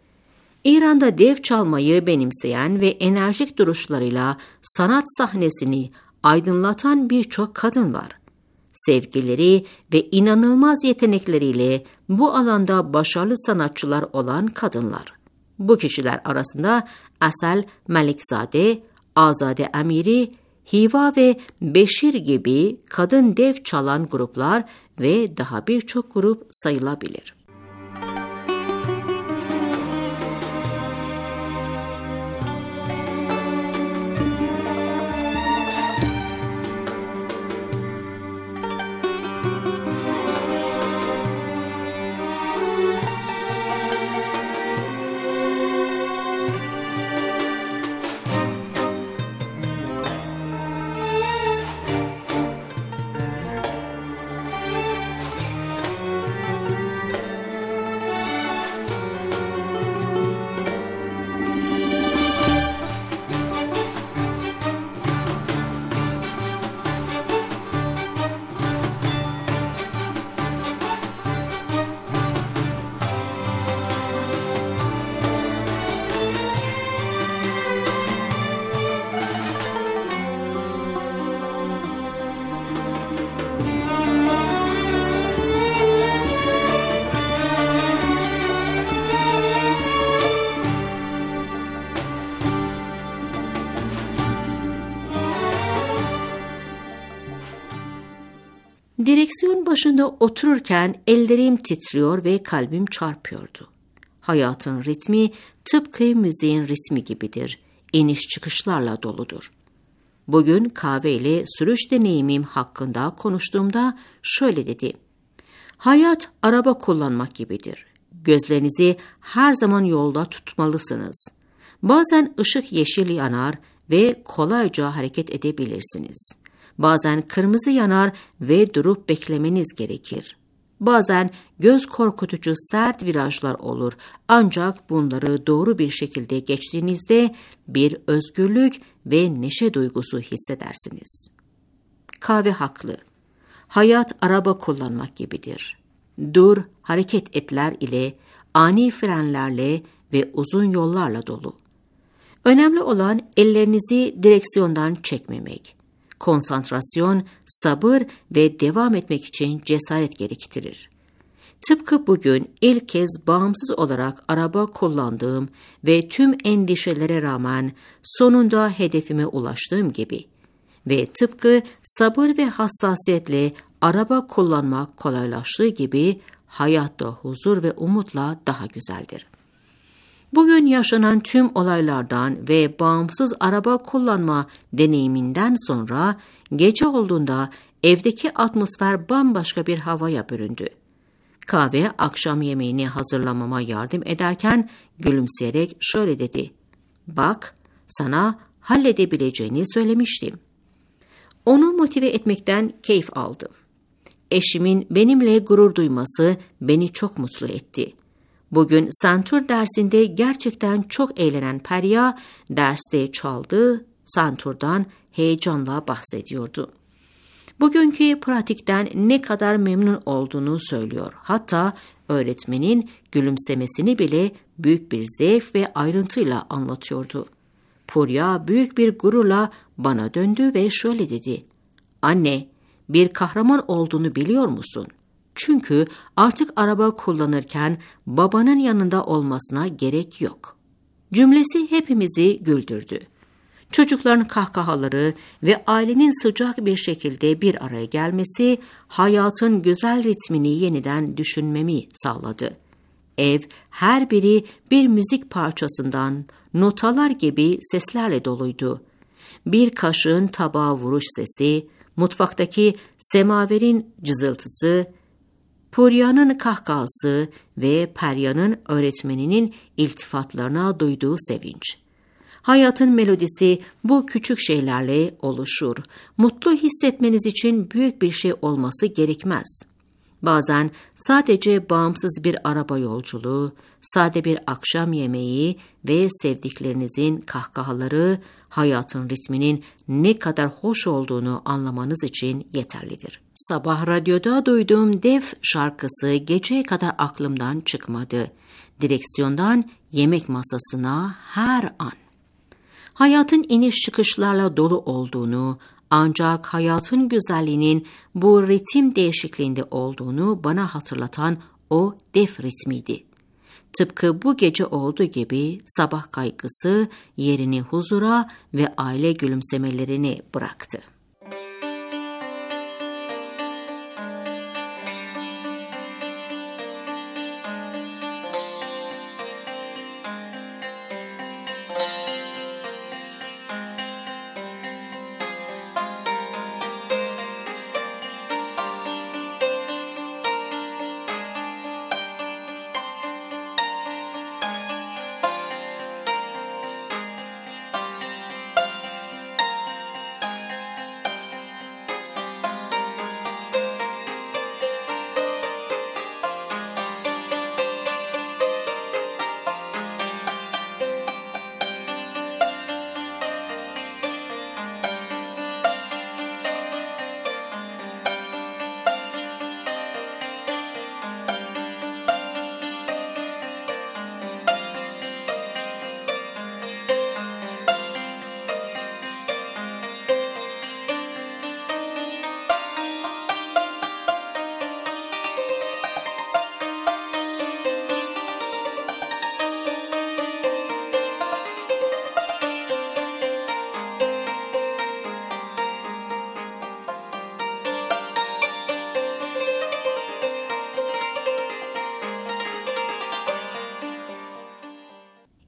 [SPEAKER 6] İran'da def çalmayı benimseyen ve enerjik duruşlarıyla sanat sahnesini aydınlatan birçok kadın var. Sevgileri ve inanılmaz yetenekleriyle bu alanda başarılı sanatçılar olan kadınlar. Bu kişiler arasında Asal Melikzade, Azade Amiri, Hiva ve Beşir gibi kadın def çalan gruplar ve daha birçok grup sayılabilir. Direksiyon başında otururken ellerim titriyor ve kalbim çarpıyordu. Hayatın ritmi tıpkı müziğin ritmi gibidir. İniş çıkışlarla doludur. Bugün kahveyle sürüş deneyimim hakkında konuştuğumda şöyle dedi. Hayat araba kullanmak gibidir. Gözlerinizi her zaman yolda tutmalısınız. Bazen ışık yeşil yanar ve kolayca hareket edebilirsiniz. Bazen kırmızı yanar ve durup beklemeniz gerekir. Bazen göz korkutucu sert virajlar olur ancak bunları doğru bir şekilde geçtiğinizde bir özgürlük ve neşe duygusu hissedersiniz. Kahve haklı. Hayat araba kullanmak gibidir. Dur, hareket etler ile, ani frenlerle ve uzun yollarla dolu. Önemli olan ellerinizi direksiyondan çekmemek. Konsantrasyon, sabır ve devam etmek için cesaret gerektirir. Tıpkı bugün ilk kez bağımsız olarak araba kullandığım ve tüm endişelere rağmen sonunda hedefime ulaştığım gibi ve tıpkı sabır ve hassasiyetle araba kullanmak kolaylaştığı gibi hayatta huzur ve umutla daha güzeldir. Bugün yaşanan tüm olaylardan ve bağımsız araba kullanma deneyiminden sonra gece olduğunda evdeki atmosfer bambaşka bir havaya büründü. Kahve akşam yemeğini hazırlamama yardım ederken gülümseyerek şöyle dedi. Bak, sana halledebileceğini söylemiştim. Onu motive etmekten keyif aldım. Eşimin benimle gurur duyması beni çok mutlu etti. Bugün santur dersinde gerçekten çok eğlenen Perya, derste çaldığı santurdan heyecanla bahsediyordu. Bugünkü pratikten ne kadar memnun olduğunu söylüyor. Hatta öğretmenin gülümsemesini bile büyük bir zevk ve ayrıntıyla anlatıyordu. Purya büyük bir gururla bana döndü ve şöyle dedi. Anne, bir kahraman olduğunu biliyor musun? Çünkü artık araba kullanırken babanın yanında olmasına gerek yok. Cümlesi hepimizi güldürdü. Çocukların kahkahaları ve ailenin sıcak bir şekilde bir araya gelmesi hayatın güzel ritmini yeniden düşünmemi sağladı. Ev her biri bir müzik parçasından notalar gibi seslerle doluydu. Bir kaşığın tabağa vuruş sesi, mutfaktaki semaverin cızıltısı, Purya'nın kahkahası ve Perya'nın öğretmeninin iltifatlarına duyduğu sevinç. Hayatın melodisi bu küçük şeylerle oluşur. Mutlu hissetmeniz için büyük bir şey olması gerekmez. Bazen sadece bağımsız bir araba yolculuğu, sade bir akşam yemeği ve sevdiklerinizin kahkahaları hayatın ritminin ne kadar hoş olduğunu anlamanız için yeterlidir. Sabah radyoda duyduğum Def şarkısı geceye kadar aklımdan çıkmadı. Direksiyondan yemek masasına her an. Hayatın iniş çıkışlarla dolu olduğunu, ancak hayatın güzelliğinin bu ritim değişikliğinde olduğunu bana hatırlatan o def ritmiydi. Tıpkı bu gece olduğu gibi sabah kaygısı yerini huzura ve aile gülümsemelerini bıraktı.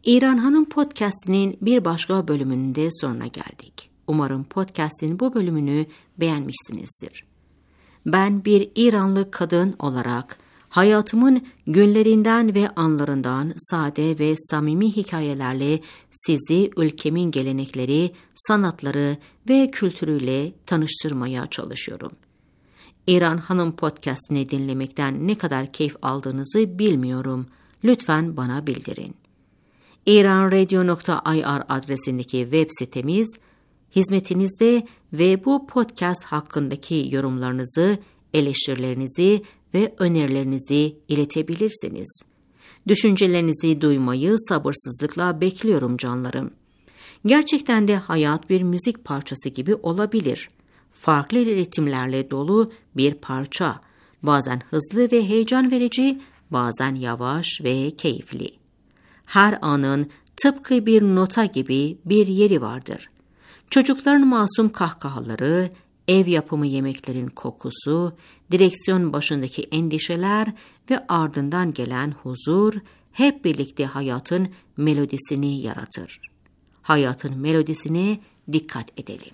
[SPEAKER 6] İran Hanım Podcast'inin bir başka bölümünün de sonuna geldik. Umarım podcast'in bu bölümünü beğenmişsinizdir. Ben bir İranlı kadın olarak hayatımın günlerinden ve anlarından sade ve samimi hikayelerle sizi ülkemin gelenekleri, sanatları ve kültürüyle tanıştırmaya çalışıyorum. İran Hanım Podcast'ini dinlemekten ne kadar keyif aldığınızı bilmiyorum. Lütfen bana bildirin. iranradio nokta i r adresindeki web sitemiz hizmetinizde ve bu podcast hakkındaki yorumlarınızı, eleştirilerinizi ve önerilerinizi iletebilirsiniz. Düşüncelerinizi duymayı sabırsızlıkla bekliyorum canlarım. Gerçekten de hayat bir müzik parçası gibi olabilir. Farklı ritimlerle dolu bir parça. Bazen hızlı ve heyecan verici, bazen yavaş ve keyifli. Her anın tıpkı bir nota gibi bir yeri vardır. Çocukların masum kahkahaları, ev yapımı yemeklerin kokusu, direksiyon başındaki endişeler ve ardından gelen huzur hep birlikte hayatın melodisini yaratır. Hayatın melodisine dikkat edelim.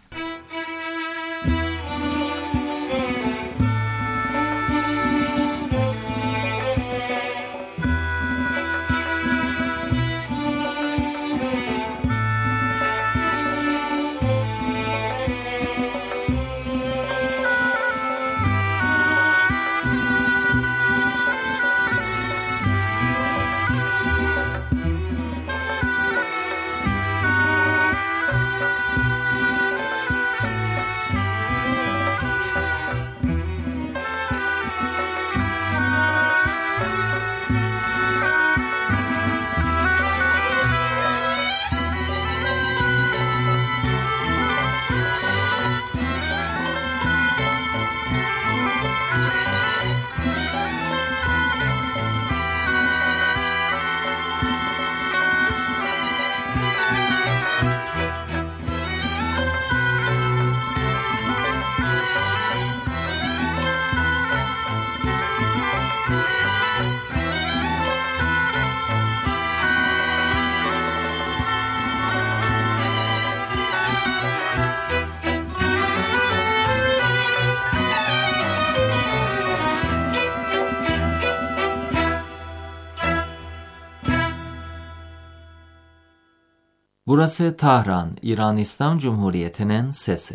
[SPEAKER 7] Burası Tahran, İran İslam Cumhuriyeti'nin sesi.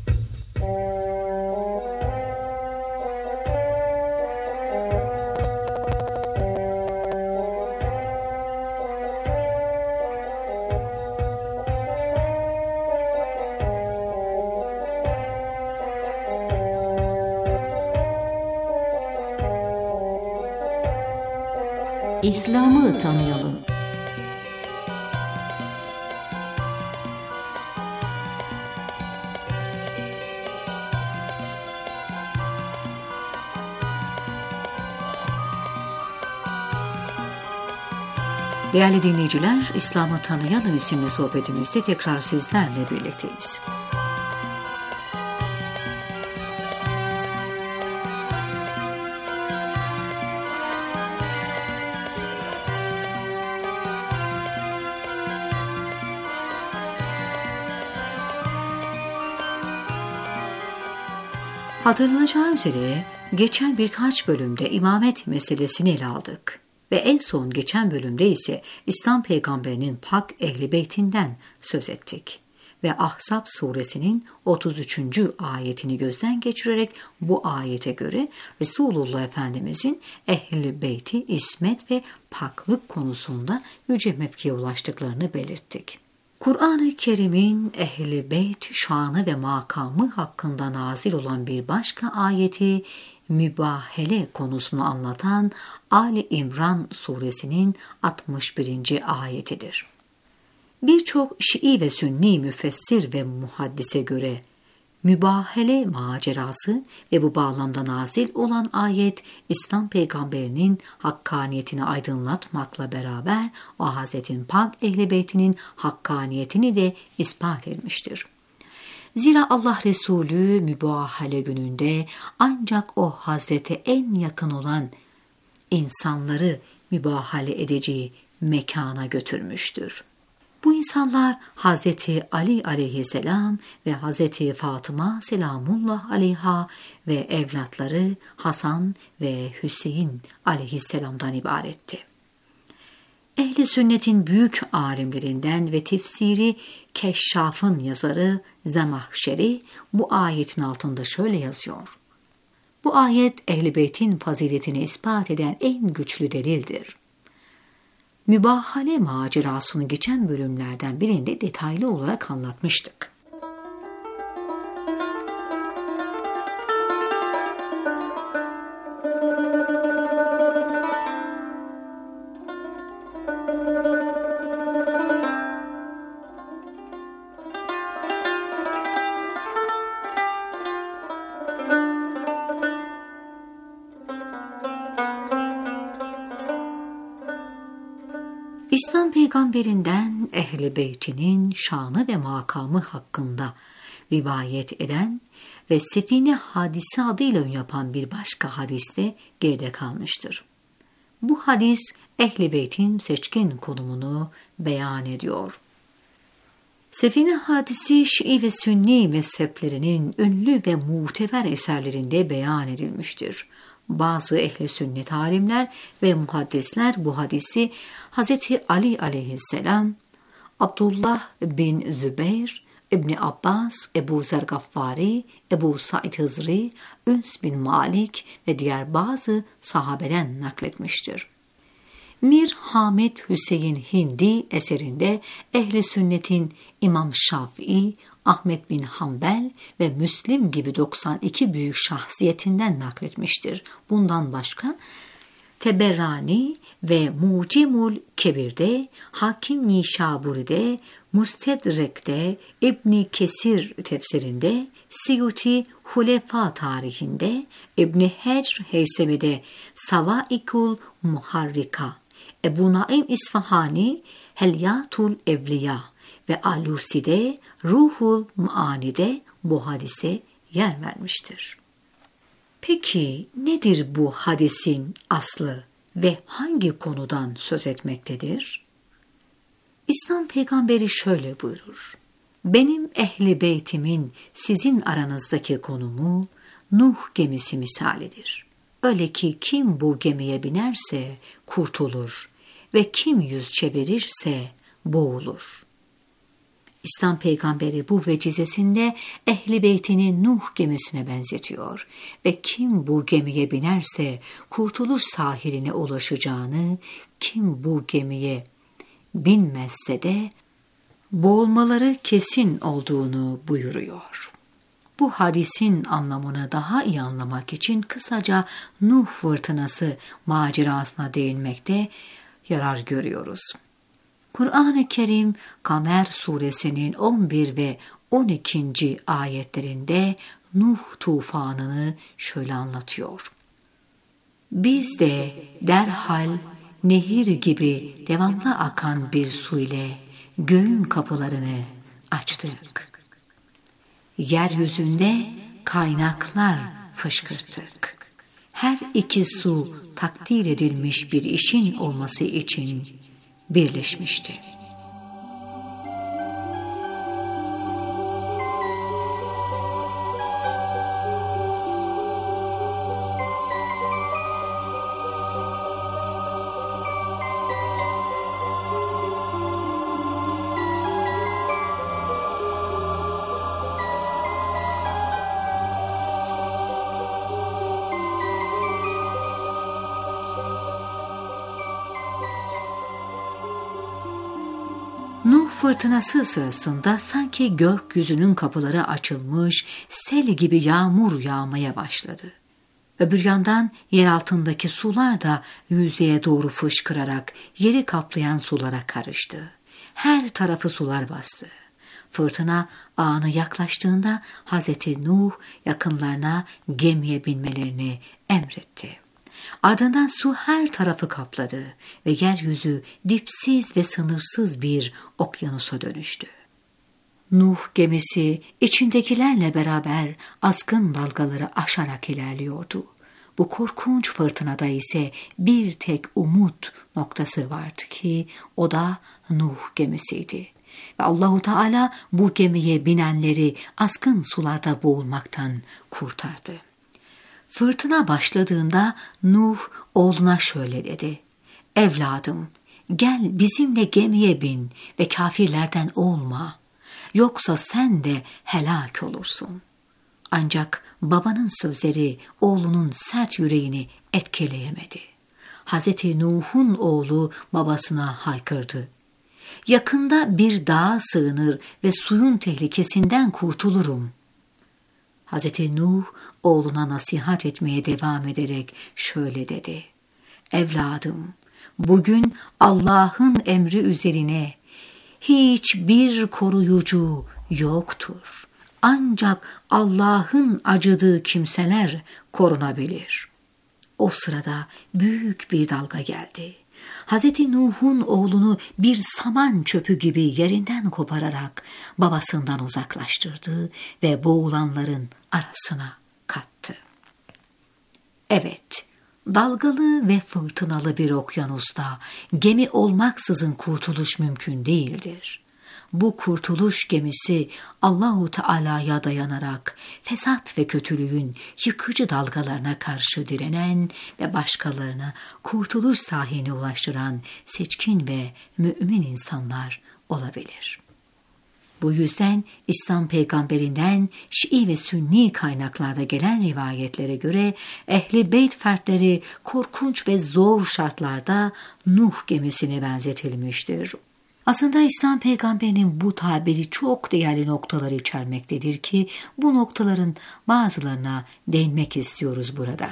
[SPEAKER 6] İslam'ı tanıyalım.
[SPEAKER 1] Değerli dinleyiciler, İslam'ı Tanıyalım isimli sohbetimizde tekrar sizlerle birlikteyiz. Hatırlanacağı üzere geçen birkaç bölümde imamet meselesini ele aldık. Ve en son geçen bölümde ise İslam peygamberinin pak ehli beytinden söz ettik. Ve Ahzab suresinin otuz üçüncü ayetini gözden geçirerek bu ayete göre Resulullah Efendimizin ehli beyti ismet ve paklık konusunda yüce mevkiye ulaştıklarını belirttik. Kur'an-ı Kerim'in ehli beyt şanı ve makamı hakkında nazil olan bir başka ayeti mübahele konusunu anlatan Ali İmran suresinin altmış birinci ayetidir. Birçok Şii ve Sünni müfessir ve muhaddise göre mübahele macerası ve bu bağlamda nazil olan ayet İslam peygamberinin hakkaniyetini aydınlatmakla beraber o Hazretin Pak Ehl-i Beyt'inin hakkaniyetini de ispat etmiştir. Zira Allah Resulü mübahale gününde ancak o Hazrete en yakın olan insanları mübahale edeceği mekana götürmüştür. Bu insanlar Hazreti Ali aleyhisselam ve Hazreti Fatıma selamullah aleyha ve evlatları Hasan ve Hüseyin aleyhisselamdan ibaretti. Ehl-i sünnetin büyük alimlerinden ve tefsiri Keşşaf'ın yazarı Zemahşeri bu ayetin altında şöyle yazıyor. Bu ayet Ehl-i Beyt'in faziletini ispat eden en güçlü delildir. Mübahale macerasını geçen bölümlerden birinde detaylı olarak anlatmıştık. İslam peygamberinden Ehl-i Beyt'inin şanı ve makamı hakkında rivayet eden ve Sefine hadisi adıyla ün yapan bir başka hadiste geride kalmıştır. Bu hadis Ehl-i Beyt'in seçkin konumunu beyan ediyor. Sefine hadisi Şii ve Sünni mezheplerinin ünlü ve muteber eserlerinde beyan edilmiştir. Bazı ehl-i sünnet alimler ve muhaddisler bu hadisi Hazreti Ali aleyhisselam, Abdullah bin Zübeyr, İbni Abbas, Ebu Zer Gaffari, Ebu Said Hızri, Üns bin Malik ve diğer bazı sahabeden nakletmiştir. Mir Hamed Hüseyin Hindi eserinde ehl-i sünnetin İmam Şafii, Ahmet bin Hanbel ve Müslim gibi doksan iki büyük şahsiyetinden nakletmiştir. Bundan başka Teberrani ve Mucimul Kebir'de, Hakim Nişaburi'de, Mustedrek'te, İbni Kesir tefsirinde, Siyuti Hulefa tarihinde, İbni Hecr Heysemi'de, Savaikul Muharrika, Ebu Naim İsfahani, Helyatul Evliya ve Alusi'de, Ruhul Maani'de bu hadise yer vermiştir. Peki nedir bu hadisin aslı ve hangi konudan söz etmektedir? İslam peygamberi şöyle buyurur. Benim ehli beytimin sizin aranızdaki konumu Nuh gemisi misalidir. Öyle ki kim bu gemiye binerse kurtulur ve kim yüz çevirirse boğulur. İslam peygamberi bu vecizesinde ehli beytini Nuh gemisine benzetiyor ve kim bu gemiye binerse kurtuluş sahiline ulaşacağını, kim bu gemiye binmezse de boğulmaları kesin olduğunu buyuruyor. Bu hadisin anlamını daha iyi anlamak için kısaca Nuh fırtınası macerasına değinmekte yarar görüyoruz. Kur'an-ı Kerim Kamer suresinin on bir ve on ikinci ayetlerinde Nuh tufanını şöyle anlatıyor. Biz de derhal nehir gibi devamlı akan bir su ile göğün kapılarını açtık. Yeryüzünde kaynaklar fışkırttık. Her iki su takdir edilmiş bir işin olması için birleşmişti. Nuh fırtınası sırasında sanki gökyüzünün kapıları açılmış, sel gibi yağmur yağmaya başladı. Öbür yandan yer altındaki sular da yüzeye doğru fışkırarak yeri kaplayan sulara karıştı. Her tarafı sular bastı. Fırtına anı yaklaştığında Hazreti Nuh yakınlarına gemiye binmelerini emretti. Ardından su her tarafı kapladı ve yeryüzü dipsiz ve sınırsız bir okyanusa dönüştü. Nuh gemisi içindekilerle beraber azgın dalgaları aşarak ilerliyordu. Bu korkunç fırtınada ise bir tek umut noktası vardı ki o da Nuh gemisiydi. Ve Allahu Teala bu gemiye binenleri azgın sularda boğulmaktan kurtardı. Fırtına başladığında Nuh oğluna şöyle dedi: "Evladım, gel bizimle gemiye bin ve kafirlerden olma. Yoksa sen de helak olursun." Ancak babanın sözleri oğlunun sert yüreğini etkileyemedi. Hazreti Nuh'un oğlu babasına haykırdı: "Yakında bir dağa sığınır ve suyun tehlikesinden kurtulurum." Hazreti Nuh oğluna nasihat etmeye devam ederek şöyle dedi: "Evladım, bugün Allah'ın emri üzerine hiçbir koruyucu yoktur. Ancak Allah'ın acıdığı kimseler korunabilir." O sırada büyük bir dalga geldi. Hazreti Nuh'un oğlunu bir saman çöpü gibi yerinden kopararak babasından uzaklaştırdı ve boğulanların arasına kattı. Evet, dalgalı ve fırtınalı bir okyanusta gemi olmaksızın kurtuluş mümkün değildir. Bu kurtuluş gemisi Allahu Teala'ya dayanarak fesat ve kötülüğün yıkıcı dalgalarına karşı direnen ve başkalarına kurtuluş sahine ulaştıran seçkin ve mümin insanlar olabilir. Bu yüzden İslam peygamberinden Şii ve Sünni kaynaklarda gelen rivayetlere göre Ehl-i Beyt fertleri korkunç ve zor şartlarda Nuh gemisine benzetilmiştir. Aslında İslam peygamberinin bu tabiri çok değerli noktaları içermektedir ki bu noktaların bazılarına değinmek istiyoruz burada.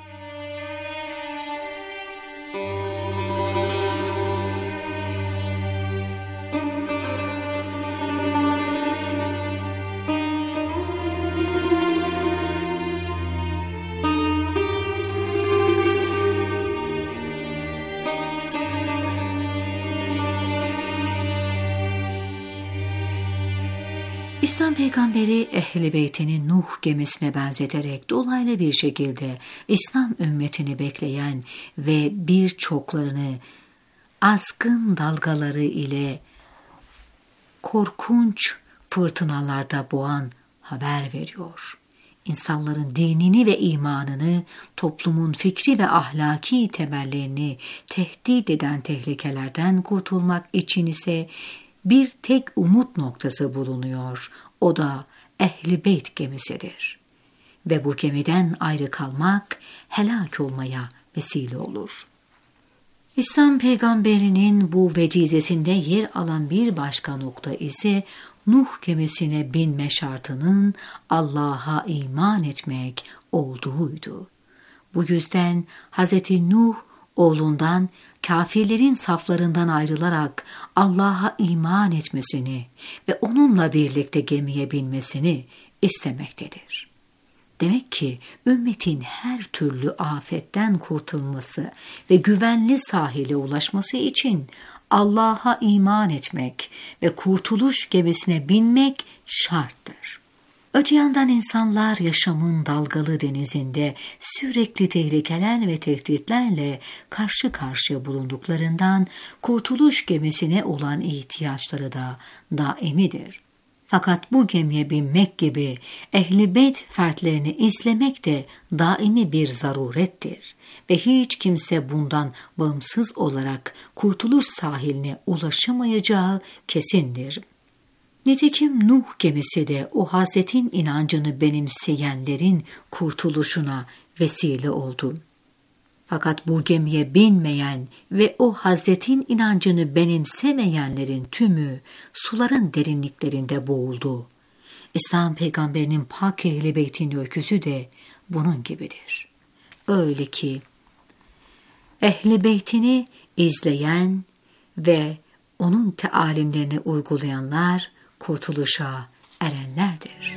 [SPEAKER 1] İslam peygamberi Ehl-i Beyt'ini Nuh gemisine benzeterek dolaylı bir şekilde İslam ümmetini bekleyen ve birçoklarını azgın dalgaları ile korkunç fırtınalarda boğan haber veriyor. İnsanların dinini ve imanını, toplumun fikri ve ahlaki temellerini tehdit eden tehlikelerden kurtulmak için ise bir tek umut noktası bulunuyor. O da Ehl-i Beyt gemisidir. Ve bu gemiden ayrı kalmak helak olmaya vesile olur. İslam peygamberinin bu vecizesinde yer alan bir başka nokta ise Nuh gemisine binme şartının Allah'a iman etmek olduğuydu. Bu yüzden Hazreti Nuh oğlundan kafirlerin saflarından ayrılarak Allah'a iman etmesini ve onunla birlikte gemiye binmesini istemektedir. Demek ki ümmetin her türlü afetten kurtulması ve güvenli sahile ulaşması için Allah'a iman etmek ve kurtuluş gemisine binmek şarttır. Öte yandan insanlar yaşamın dalgalı denizinde sürekli tehlikeler ve tehditlerle karşı karşıya bulunduklarından kurtuluş gemisine olan ihtiyaçları da daimidir. Fakat bu gemiye binmek gibi Ehl-i Beyt fertlerini izlemek de daimi bir zarurettir ve hiç kimse bundan bağımsız olarak kurtuluş sahiline ulaşamayacağı kesindir. Nitekim Nuh gemisi de o Hazretin inancını benimseyenlerin kurtuluşuna vesile oldu. Fakat bu gemiye binmeyen ve o Hazretin inancını benimsemeyenlerin tümü suların derinliklerinde boğuldu. İslam peygamberinin pak Ehl-i Beyt'in öyküsü de bunun gibidir. Öyle ki Ehl-i Beyt'ini izleyen ve onun tealimlerini uygulayanlar kurtuluşa erenlerdir.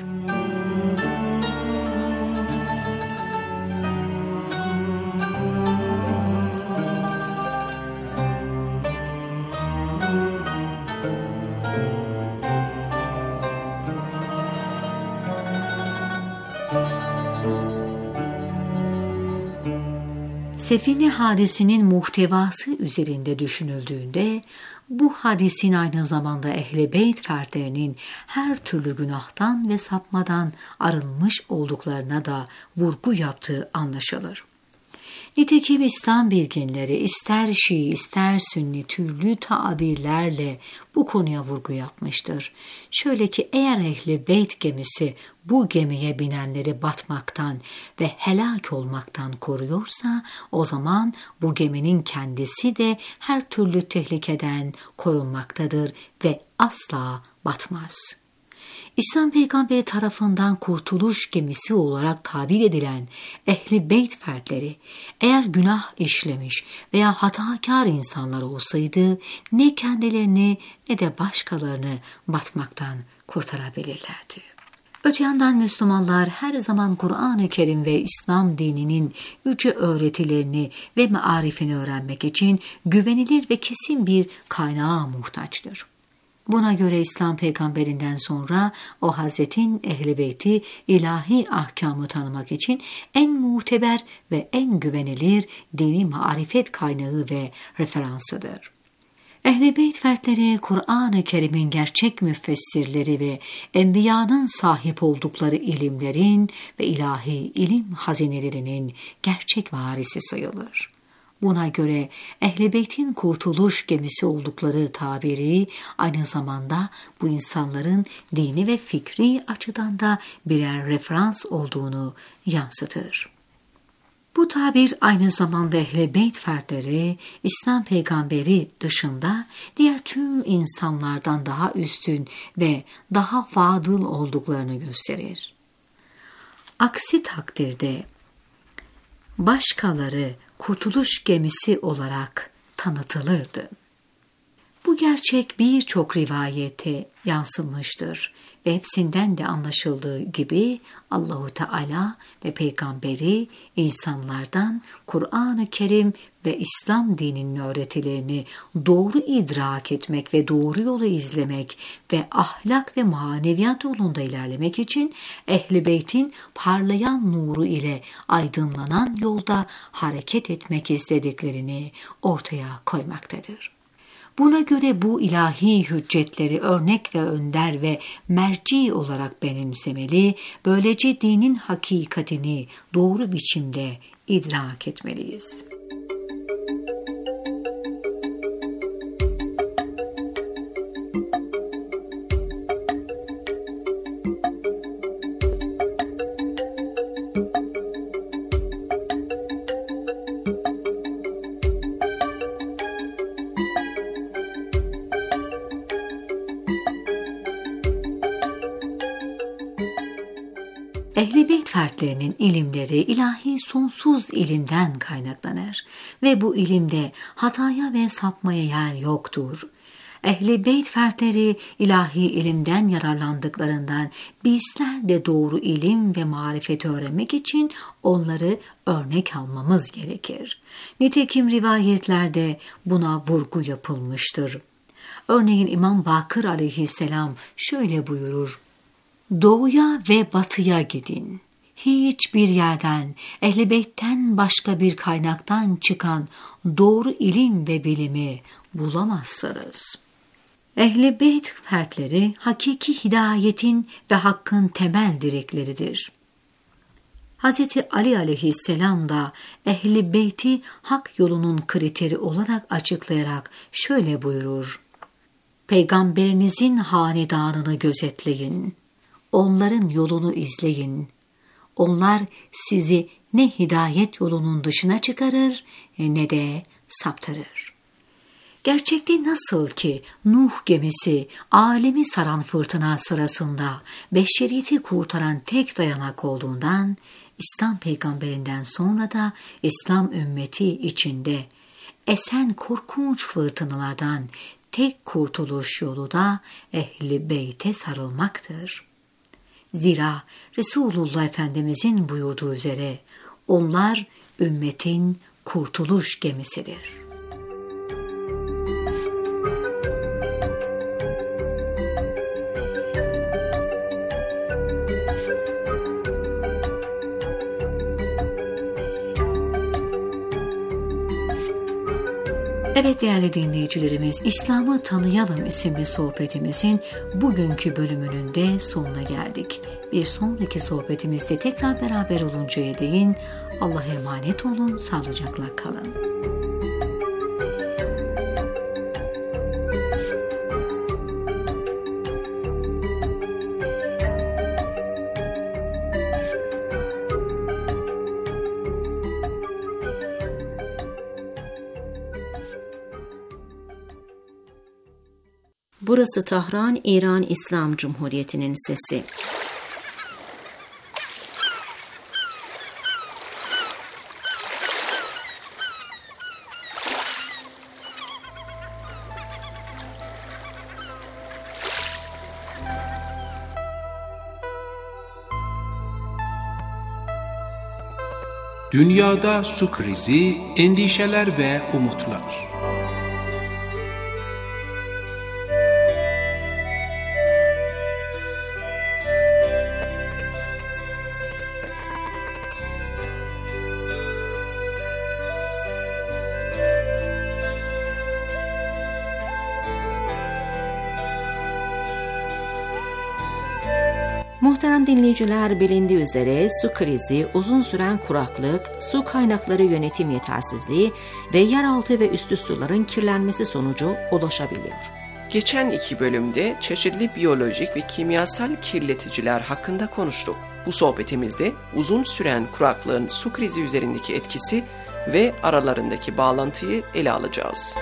[SPEAKER 1] Sefine hadisinin muhtevası üzerinde düşünüldüğünde, bu hadisin aynı zamanda Ehl-i Beyt fertlerinin her türlü günahtan ve sapmadan arınmış olduklarına da vurgu yaptığı anlaşılır. Nitekim İslam bilginleri ister Şii ister Sünni türlü tabirlerle bu konuya vurgu yapmıştır. Şöyle ki eğer Ehl-i Beyt gemisi bu gemiye binenleri batmaktan ve helak olmaktan koruyorsa, o zaman bu geminin kendisi de her türlü tehlikeden korunmaktadır ve asla batmaz. İslam peygamberi tarafından kurtuluş gemisi olarak tabir edilen Ehl-i Beyt fertleri eğer günah işlemiş veya hatakar insanlar olsaydı ne kendilerini ne de başkalarını batmaktan kurtarabilirlerdi. Öte yandan Müslümanlar her zaman Kur'an-ı Kerim ve İslam dininin yüce öğretilerini ve mearifini öğrenmek için güvenilir ve kesin bir kaynağa muhtaçtır. Buna göre İslam peygamberinden sonra o Hazretin Ehl-i Beyti ilahi ahkamı tanımak için en muteber ve en güvenilir dini marifet kaynağı ve referansıdır. Ehl-i Beyt fertleri Kur'an-ı Kerim'in gerçek müfessirleri ve enbiyanın sahip oldukları ilimlerin ve ilahi ilim hazinelerinin gerçek varisi sayılır. Buna göre Ehl-i Beyt'in kurtuluş gemisi oldukları tabiri aynı zamanda bu insanların dini ve fikri açıdan da birer referans olduğunu yansıtır. Bu tabir aynı zamanda Ehl-i Beyt fertleri İslam peygamberi dışında diğer tüm insanlardan daha üstün ve daha fadıl olduklarını gösterir. Aksi takdirde başkaları kurtuluş gemisi olarak tanıtılırdı. Bu gerçek birçok rivayete yansımıştır ve hepsinden de anlaşıldığı gibi Allahu Teala ve peygamberi insanlardan Kur'an-ı Kerim ve İslam dininin öğretilerini doğru idrak etmek ve doğru yolu izlemek ve ahlak ve maneviyat yolunda ilerlemek için Ehl-i Beyt'in parlayan nuru ile aydınlanan yolda hareket etmek istediklerini ortaya koymaktadır. Buna göre bu ilahi hüccetleri örnek ve önder ve merci olarak benimsemeli, böylece dinin hakikatini doğru biçimde idrak etmeliyiz. Ehl-i Beyt fertlerinin ilimleri ilahi sonsuz ilimden kaynaklanır ve bu ilimde hataya ve sapmaya yer yoktur. Ehl-i Beyt fertleri ilahi ilimden yararlandıklarından bizler de doğru ilim ve marifeti öğrenmek için onları örnek almamız gerekir. Nitekim rivayetlerde buna vurgu yapılmıştır. Örneğin İmam Bakır aleyhisselam şöyle buyurur: Doğuya ve batıya gidin. Hiçbir yerden, Ehl-i Beyt'ten başka bir kaynaktan çıkan doğru ilim ve bilimi bulamazsınız. Ehl-i Beyt fertleri hakiki hidayetin ve hakkın temel direkleridir. Hz. Ali aleyhisselam da Ehl-i Beyt'i hak yolunun kriteri olarak açıklayarak şöyle buyurur: Peygamberinizin hanedanını gözetleyin. Onların yolunu izleyin. Onlar sizi ne hidayet yolunun dışına çıkarır ne de saptırır. Gerçekte nasıl ki Nuh gemisi alemi saran fırtına sırasında beşeriyeti kurtaran tek dayanak olduğundan, İslam peygamberinden sonra da İslam ümmeti içinde esen korkunç fırtınalardan tek kurtuluş yolu da Ehl-i Beyt'e sarılmaktır. Zira Resulullah Efendimizin buyurduğu üzere onlar ümmetin kurtuluş gemisidir. Evet değerli dinleyicilerimiz, İslam'ı Tanıyalım isimli sohbetimizin bugünkü bölümünün de sonuna geldik. Bir sonraki sohbetimizde tekrar beraber oluncaya değin Allah'a emanet olun, sağlıcakla kalın.
[SPEAKER 6] Burası Tahran, İran İslam Cumhuriyeti'nin sesi.
[SPEAKER 8] Dünyada su krizi, endişeler ve umutlar.
[SPEAKER 6] Muhterem dinleyiciler, bilindiği üzere su krizi, uzun süren kuraklık, su kaynakları yönetim yetersizliği ve yeraltı ve üstü suların kirlenmesi sonucu ulaşabiliyor.
[SPEAKER 9] Geçen iki bölümde çeşitli biyolojik ve kimyasal kirleticiler hakkında konuştuk. Bu sohbetimizde uzun süren kuraklığın su krizi üzerindeki etkisi ve aralarındaki bağlantıyı ele alacağız.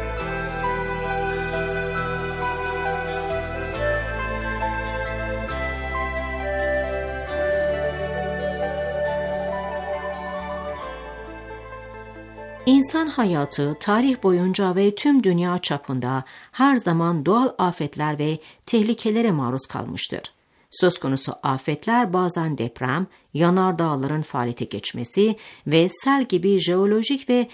[SPEAKER 6] İnsan hayatı tarih boyunca ve tüm dünya çapında her zaman doğal afetler ve tehlikelere maruz kalmıştır. Söz konusu afetler bazen deprem, yanardağların faaliyete geçmesi ve sel gibi jeolojik ve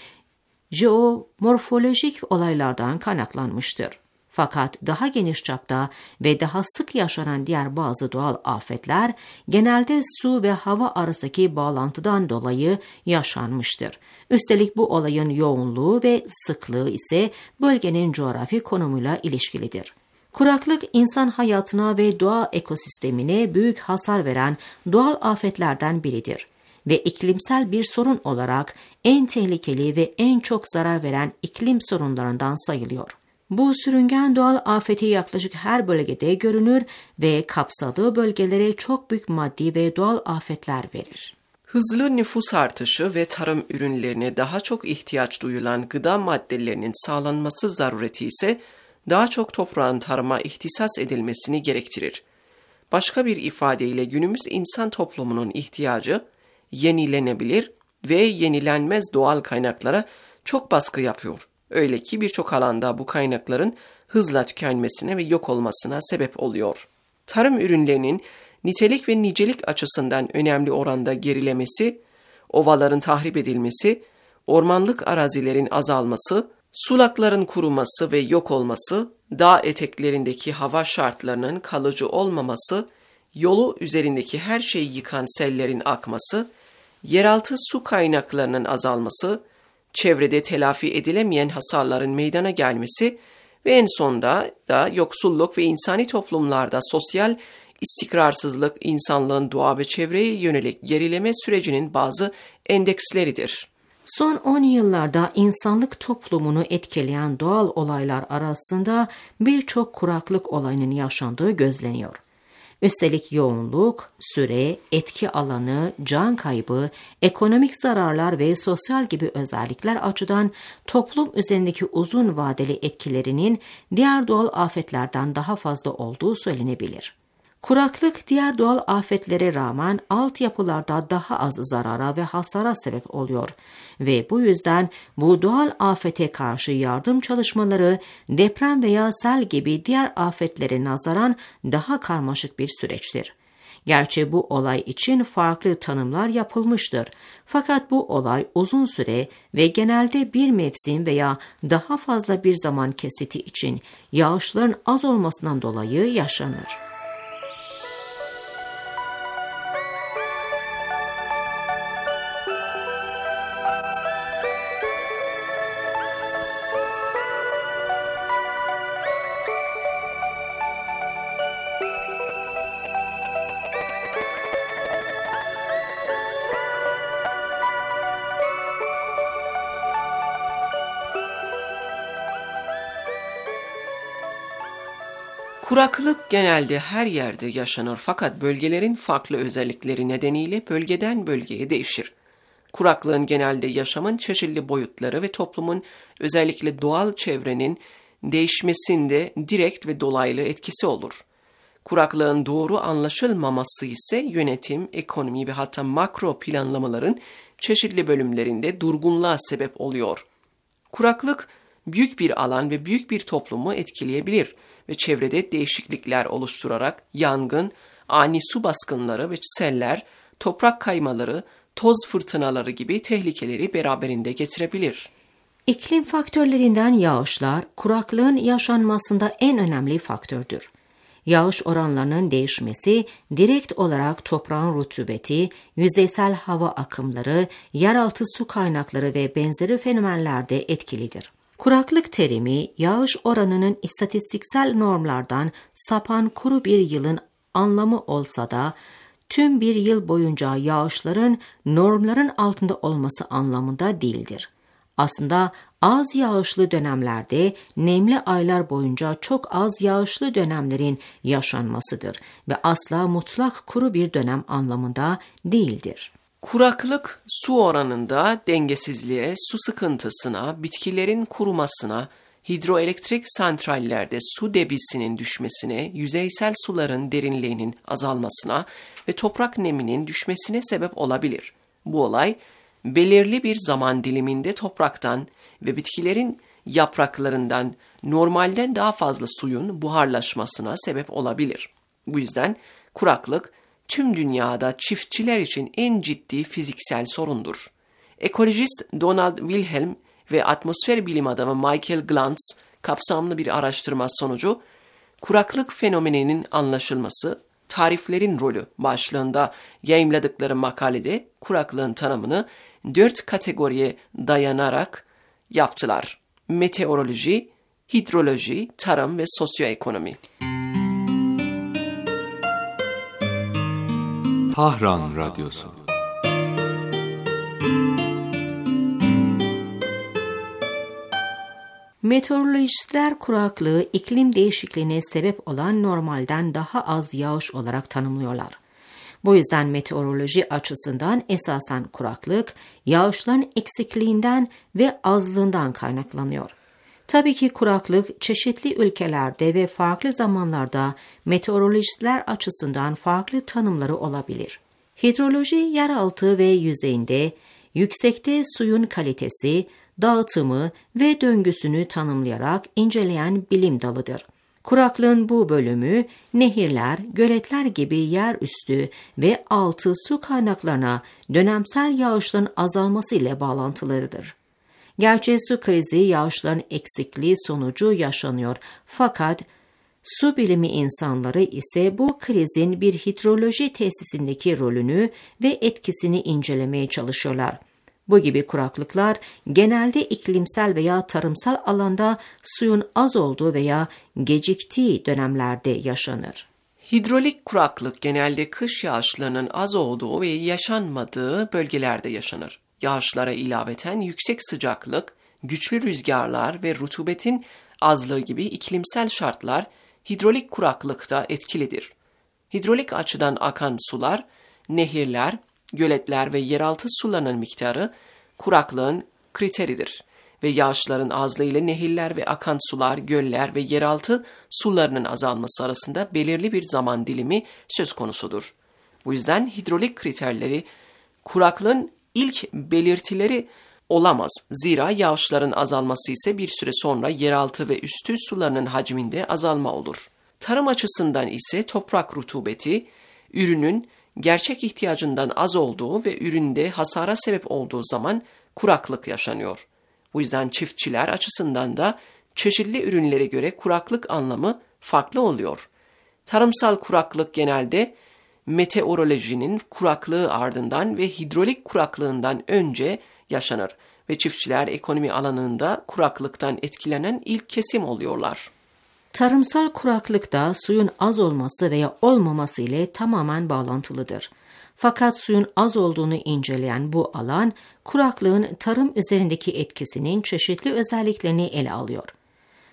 [SPEAKER 6] jeomorfolojik olaylardan kaynaklanmıştır. Fakat daha geniş çapta ve daha sık yaşanan diğer bazı doğal afetler genelde su ve hava arasındaki bağlantıdan dolayı yaşanmıştır. Üstelik bu olayın yoğunluğu ve sıklığı ise bölgenin coğrafi konumuyla ilişkilidir. Kuraklık insan hayatına ve doğa ekosistemine büyük hasar veren doğal afetlerden biridir ve iklimsel bir sorun olarak en tehlikeli ve en çok zarar veren iklim sorunlarından sayılıyor. Bu sürüngen doğal afeti yaklaşık her bölgede görünür ve kapsadığı bölgelere çok büyük maddi ve doğal afetler verir.
[SPEAKER 9] Hızlı nüfus artışı ve tarım ürünlerine daha çok ihtiyaç duyulan gıda maddelerinin sağlanması zarureti ise daha çok toprağın tarıma ihtisas edilmesini gerektirir. Başka bir ifadeyle günümüz insan toplumunun ihtiyacı yenilenebilir ve yenilenmez doğal kaynaklara çok baskı yapıyor. Öyle ki birçok alanda bu kaynakların hızla tükenmesine ve yok olmasına sebep oluyor. Tarım ürünlerinin nitelik ve nicelik açısından önemli oranda gerilemesi, ovaların tahrip edilmesi, ormanlık arazilerin azalması, sulakların kuruması ve yok olması, dağ eteklerindeki hava şartlarının kalıcı olmaması, yolu üzerindeki her şeyi yıkan sellerin akması, yeraltı su kaynaklarının azalması, çevrede telafi edilemeyen hasarların meydana gelmesi ve en sonda da yoksulluk ve insani toplumlarda sosyal istikrarsızlık insanlığın doğa ve çevreye yönelik gerileme sürecinin bazı endeksleridir.
[SPEAKER 6] Son on yıllarda insanlık toplumunu etkileyen doğal olaylar arasında birçok kuraklık olayının yaşandığı gözleniyor. Üstelik yoğunluk, süre, etki alanı, can kaybı, ekonomik zararlar ve sosyal gibi özellikler açıdan toplum üzerindeki uzun vadeli etkilerinin diğer doğal afetlerden daha fazla olduğu söylenebilir. Kuraklık diğer doğal afetlere rağmen altyapılarda daha az zarara ve hasara sebep oluyor ve bu yüzden bu doğal afete karşı yardım çalışmaları deprem veya sel gibi diğer afetlere nazaran daha karmaşık bir süreçtir. Gerçi bu olay için farklı tanımlar yapılmıştır. Fakat bu olay uzun süre ve genelde bir mevsim veya daha fazla bir zaman kesiti için yağışların az olmasından dolayı yaşanır.
[SPEAKER 9] Kuraklık genelde her yerde yaşanır fakat bölgelerin farklı özellikleri nedeniyle bölgeden bölgeye değişir. Kuraklığın genelde yaşamın çeşitli boyutları ve toplumun özellikle doğal çevrenin değişmesinde direkt ve dolaylı etkisi olur. Kuraklığın doğru anlaşılmaması ise yönetim, ekonomi ve hatta makro planlamaların çeşitli bölümlerinde durgunluğa sebep oluyor. Kuraklık büyük bir alan ve büyük bir toplumu etkileyebilir ve çevrede değişiklikler oluşturarak yangın, ani su baskınları ve seller, toprak kaymaları, toz fırtınaları gibi tehlikeleri beraberinde getirebilir.
[SPEAKER 6] İklim faktörlerinden yağışlar, kuraklığın yaşanmasında en önemli faktördür. Yağış oranlarının değişmesi, direkt olarak toprağın rutubeti, yüzeysel hava akımları, yeraltı su kaynakları ve benzeri fenomenlerde etkilidir. Kuraklık terimi, yağış oranının istatistiksel normlardan sapan kuru bir yılın anlamı olsa da, tüm bir yıl boyunca yağışların normların altında olması anlamında değildir. Aslında az yağışlı dönemlerde nemli aylar boyunca çok az yağışlı dönemlerin yaşanmasıdır ve asla mutlak kuru bir dönem anlamında değildir.
[SPEAKER 9] Kuraklık su oranında dengesizliğe, su sıkıntısına, bitkilerin kurumasına, hidroelektrik santrallerde su debisinin düşmesine, yüzeysel suların derinliğinin azalmasına ve toprak neminin düşmesine sebep olabilir. Bu olay, belirli bir zaman diliminde topraktan ve bitkilerin yapraklarından normalden daha fazla suyun buharlaşmasına sebep olabilir. Bu yüzden kuraklık tüm dünyada çiftçiler için en ciddi fiziksel sorundur. Ekolojist Donald Wilhelm ve atmosfer bilim adamı Michael Glantz kapsamlı bir araştırma sonucu kuraklık fenomeninin anlaşılması, tariflerin rolü başlığında yayımladıkları makalede kuraklığın tanımını dört kategoriye dayanarak yaptılar. Meteoroloji, hidroloji, tarım ve sosyoekonomi.
[SPEAKER 10] Tahran Radyosu.
[SPEAKER 6] Meteorolojistler kuraklığı iklim değişikliğine sebep olan normalden daha az yağış olarak tanımlıyorlar. Bu yüzden meteoroloji açısından esasen kuraklık, yağışların eksikliğinden ve azlığından kaynaklanıyor. Tabii ki kuraklık çeşitli ülkelerde ve farklı zamanlarda meteorolojistler açısından farklı tanımları olabilir. Hidroloji, yeraltı ve yüzeyinde, yüksekte suyun kalitesi, dağıtımı ve döngüsünü tanımlayarak inceleyen bilim dalıdır. Kuraklığın bu bölümü, nehirler, göletler gibi yerüstü ve altı su kaynaklarına dönemsel yağışların azalması ile bağlantılıdır. Gerçi su krizi yağışların eksikliği sonucu yaşanıyor fakat su bilimi insanları ise bu krizin bir hidroloji tesisindeki rolünü ve etkisini incelemeye çalışıyorlar. Bu gibi kuraklıklar genelde iklimsel veya tarımsal alanda suyun az olduğu veya geciktiği dönemlerde yaşanır.
[SPEAKER 9] Hidrolik kuraklık genelde kış yağışlarının az olduğu ve yaşanmadığı bölgelerde yaşanır. Yağışlara ilaveten yüksek sıcaklık, güçlü rüzgarlar ve rutubetin azlığı gibi iklimsel şartlar hidrolik kuraklıkta etkilidir. Hidrolik açıdan akan sular, nehirler, göletler ve yeraltı sularının miktarı kuraklığın kriteridir ve yağışların azlığı ile nehirler ve akan sular, göller ve yeraltı sularının azalması arasında belirli bir zaman dilimi söz konusudur. Bu yüzden hidrolik kriterleri kuraklığın ilk belirtileri olamaz. Zira yağışların azalması ise bir süre sonra yeraltı ve üstü sularının hacminde azalma olur. Tarım açısından ise toprak rutubeti, ürünün gerçek ihtiyacından az olduğu ve üründe hasara sebep olduğu zaman kuraklık yaşanıyor. Bu yüzden çiftçiler açısından da çeşitli ürünlere göre kuraklık anlamı farklı oluyor. Tarımsal kuraklık genelde meteorolojinin kuraklığı ardından ve hidrolik kuraklığından önce yaşanır ve çiftçiler ekonomi alanında kuraklıktan etkilenen ilk kesim oluyorlar.
[SPEAKER 6] Tarımsal kuraklık da suyun az olması veya olmaması ile tamamen bağlantılıdır. Fakat suyun az olduğunu inceleyen bu alan, kuraklığın tarım üzerindeki etkisinin çeşitli özelliklerini ele alıyor.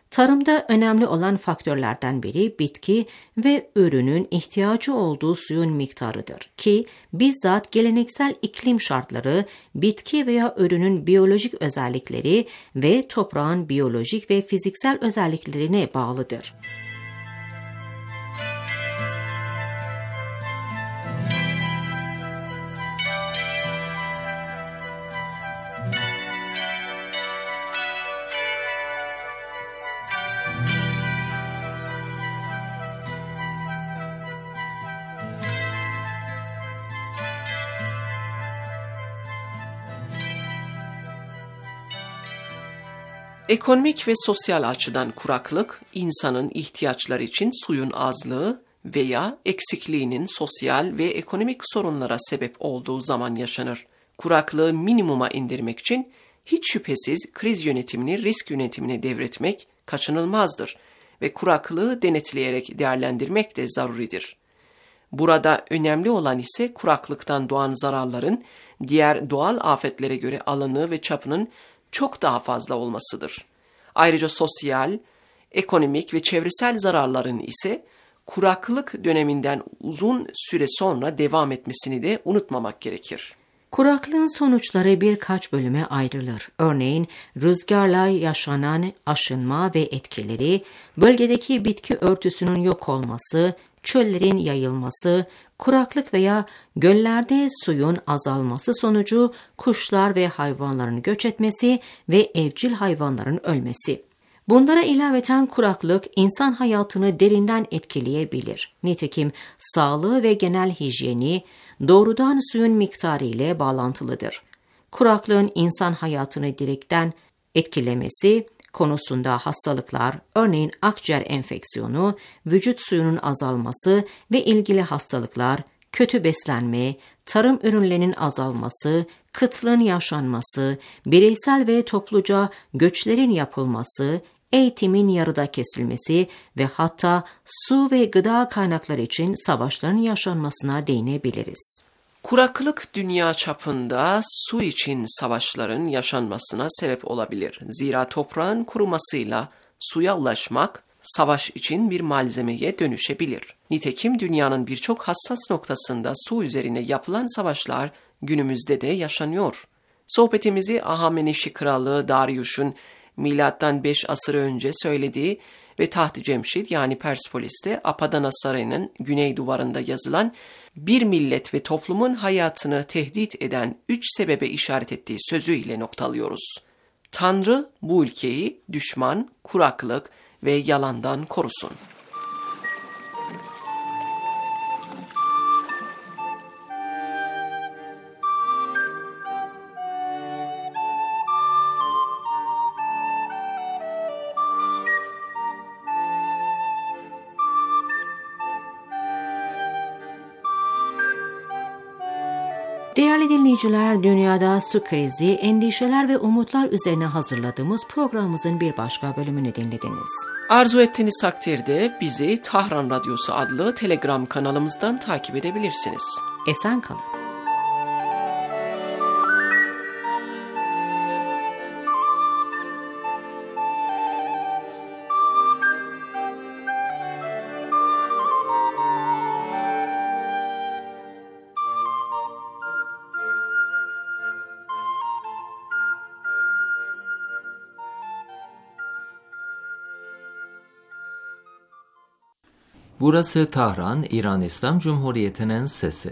[SPEAKER 6] Tarımda önemli olan faktörlerden biri bitki ve ürünün ihtiyacı olduğu suyun miktarıdır ki bizzat geleneksel iklim şartları, bitki veya ürünün biyolojik özellikleri ve toprağın biyolojik ve fiziksel özelliklerine bağlıdır.
[SPEAKER 9] Ekonomik ve sosyal açıdan kuraklık, insanın ihtiyaçları için suyun azlığı veya eksikliğinin sosyal ve ekonomik sorunlara sebep olduğu zaman yaşanır. Kuraklığı minimuma indirmek için hiç şüphesiz kriz yönetimini risk yönetimine devretmek kaçınılmazdır ve kuraklığı denetleyerek değerlendirmek de zaruridir. Burada önemli olan ise kuraklıktan doğan zararların diğer doğal afetlere göre alanı ve çapının çok daha fazla olmasıdır. Ayrıca sosyal, ekonomik ve çevresel zararların ise kuraklık döneminden uzun süre sonra devam etmesini de unutmamak gerekir.
[SPEAKER 6] Kuraklığın sonuçları birkaç bölüme ayrılır. Örneğin rüzgarla yaşanan aşınma ve etkileri, bölgedeki bitki örtüsünün yok olması, çöllerin yayılması, kuraklık veya göllerde suyun azalması sonucu kuşlar ve hayvanların göç etmesi ve evcil hayvanların ölmesi. Bunlara ilaveten kuraklık insan hayatını derinden etkileyebilir. Nitekim sağlığı ve genel hijyeni doğrudan suyun miktarı ile bağlantılıdır. Kuraklığın insan hayatını direkten etkilemesi konusunda hastalıklar, örneğin akciğer enfeksiyonu, vücut suyunun azalması ve ilgili hastalıklar, kötü beslenme, tarım ürünlerinin azalması, kıtlığın yaşanması, bireysel ve topluca göçlerin yapılması, eğitimin yarıda kesilmesi ve hatta su ve gıda kaynakları için savaşların yaşanmasına değinebiliriz.
[SPEAKER 9] Kuraklık dünya çapında su için savaşların yaşanmasına sebep olabilir. Zira toprağın kurumasıyla suya ulaşmak savaş için bir malzemeye dönüşebilir. Nitekim dünyanın birçok hassas noktasında su üzerine yapılan savaşlar günümüzde de yaşanıyor. Sohbetimizi Ahameneşi Kralı Darius'un milattan beş asır önce söylediği ve Taht-ı Cemşid yani Persepolis'te Apadana Sarayı'nın güney duvarında yazılan bir millet ve toplumun hayatını tehdit eden üç sebebe işaret ettiği sözüyle noktalıyoruz. Tanrı bu ülkeyi düşman, kuraklık ve yalandan korusun.
[SPEAKER 6] Değerli dinleyiciler, dünyada su krizi, endişeler ve umutlar üzerine hazırladığımız programımızın bir başka bölümünü dinlediniz.
[SPEAKER 9] Arzu ettiğiniz takdirde bizi Tahran Radyosu adlı Telegram kanalımızdan takip edebilirsiniz.
[SPEAKER 6] Esen kalın.
[SPEAKER 7] Burası Tahran, İran İslam Cumhuriyeti'nin sesi.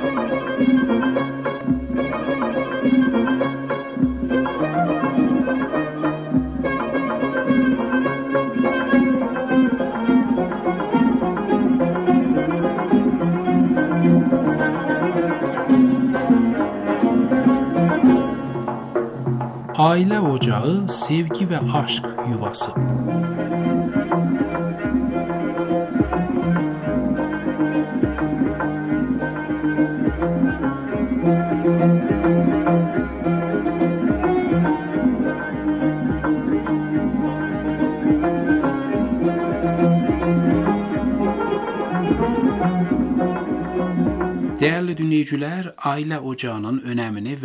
[SPEAKER 8] Aile ocağı, sevgi ve aşk yuvası. Değerli dinleyiciler, aile ocağının önemini ve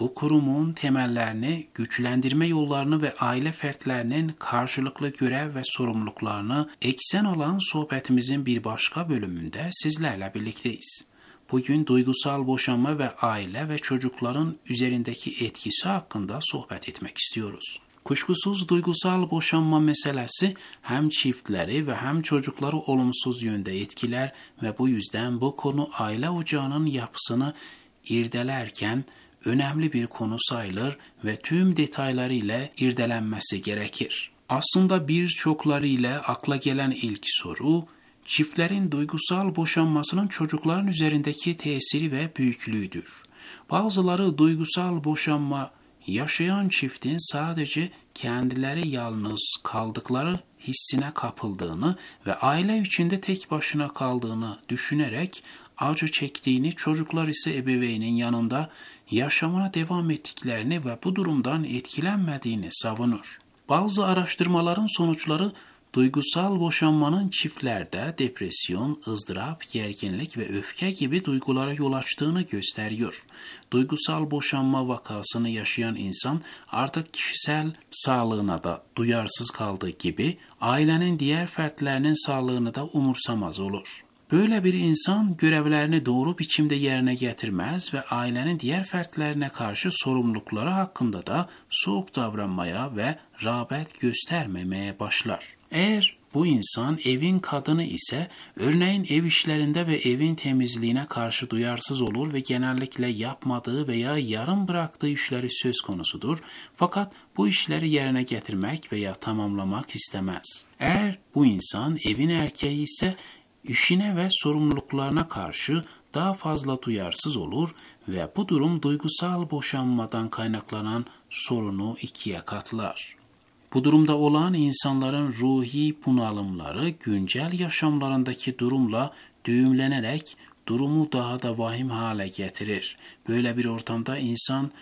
[SPEAKER 8] bu kurumun temellerini, güçlendirme yollarını ve aile fertlerinin karşılıklı görev ve sorumluluklarını eksen olan sohbetimizin bir başka bölümünde sizlerle birlikteyiz. Bugün duygusal boşanma ve aile ve çocukların üzerindeki etkisi hakkında sohbet etmek istiyoruz. Kuşkusuz duygusal boşanma meselesi hem çiftleri ve hem çocukları olumsuz yönde etkiler ve bu yüzden bu konu aile ocağının yapısını irdelerken önemli bir konu sayılır ve tüm detaylarıyla irdelenmesi gerekir. Aslında birçokları ile akla gelen ilk soru, çiftlerin duygusal boşanmasının çocukların üzerindeki tesiri ve büyüklüğüdür. Bazıları duygusal boşanma yaşayan çiftin sadece kendileri yalnız kaldıkları hissine kapıldığını ve aile içinde tek başına kaldığını düşünerek acı çektiğini, çocuklar ise ebeveynin yanında yaşamına devam ettiklerini ve bu durumdan etkilenmediğini savunur. Bazı araştırmaların sonuçları duygusal boşanmanın çiftlerde depresyon, ızdırap, gerginlik ve öfke gibi duygulara yol açtığını gösteriyor. Duygusal boşanma vakasını yaşayan insan artık kişisel sağlığına da duyarsız kaldığı gibi ailenin diğer fertlerinin sağlığını da umursamaz olur. Böyle bir insan görevlerini doğru biçimde yerine getirmez ve ailenin diğer fertlerine karşı sorumlulukları hakkında da soğuk davranmaya ve rağbet göstermemeye başlar. Eğer bu insan evin kadını ise örneğin ev işlerinde ve evin temizliğine karşı duyarsız olur ve genellikle yapmadığı veya yarım bıraktığı işleri söz konusudur. Fakat bu işleri yerine getirmek veya tamamlamak istemez. Eğer bu insan evin erkeği ise işine ve sorumluluklarına karşı daha fazla duyarsız olur ve bu durum duygusal boşanmadan kaynaklanan sorunu ikiye katlar. Bu durumda olan insanların ruhi bunalımları güncel yaşamlarındaki durumla düğümlenerek durumu daha da vahim hale getirir. Böyle bir ortamda insan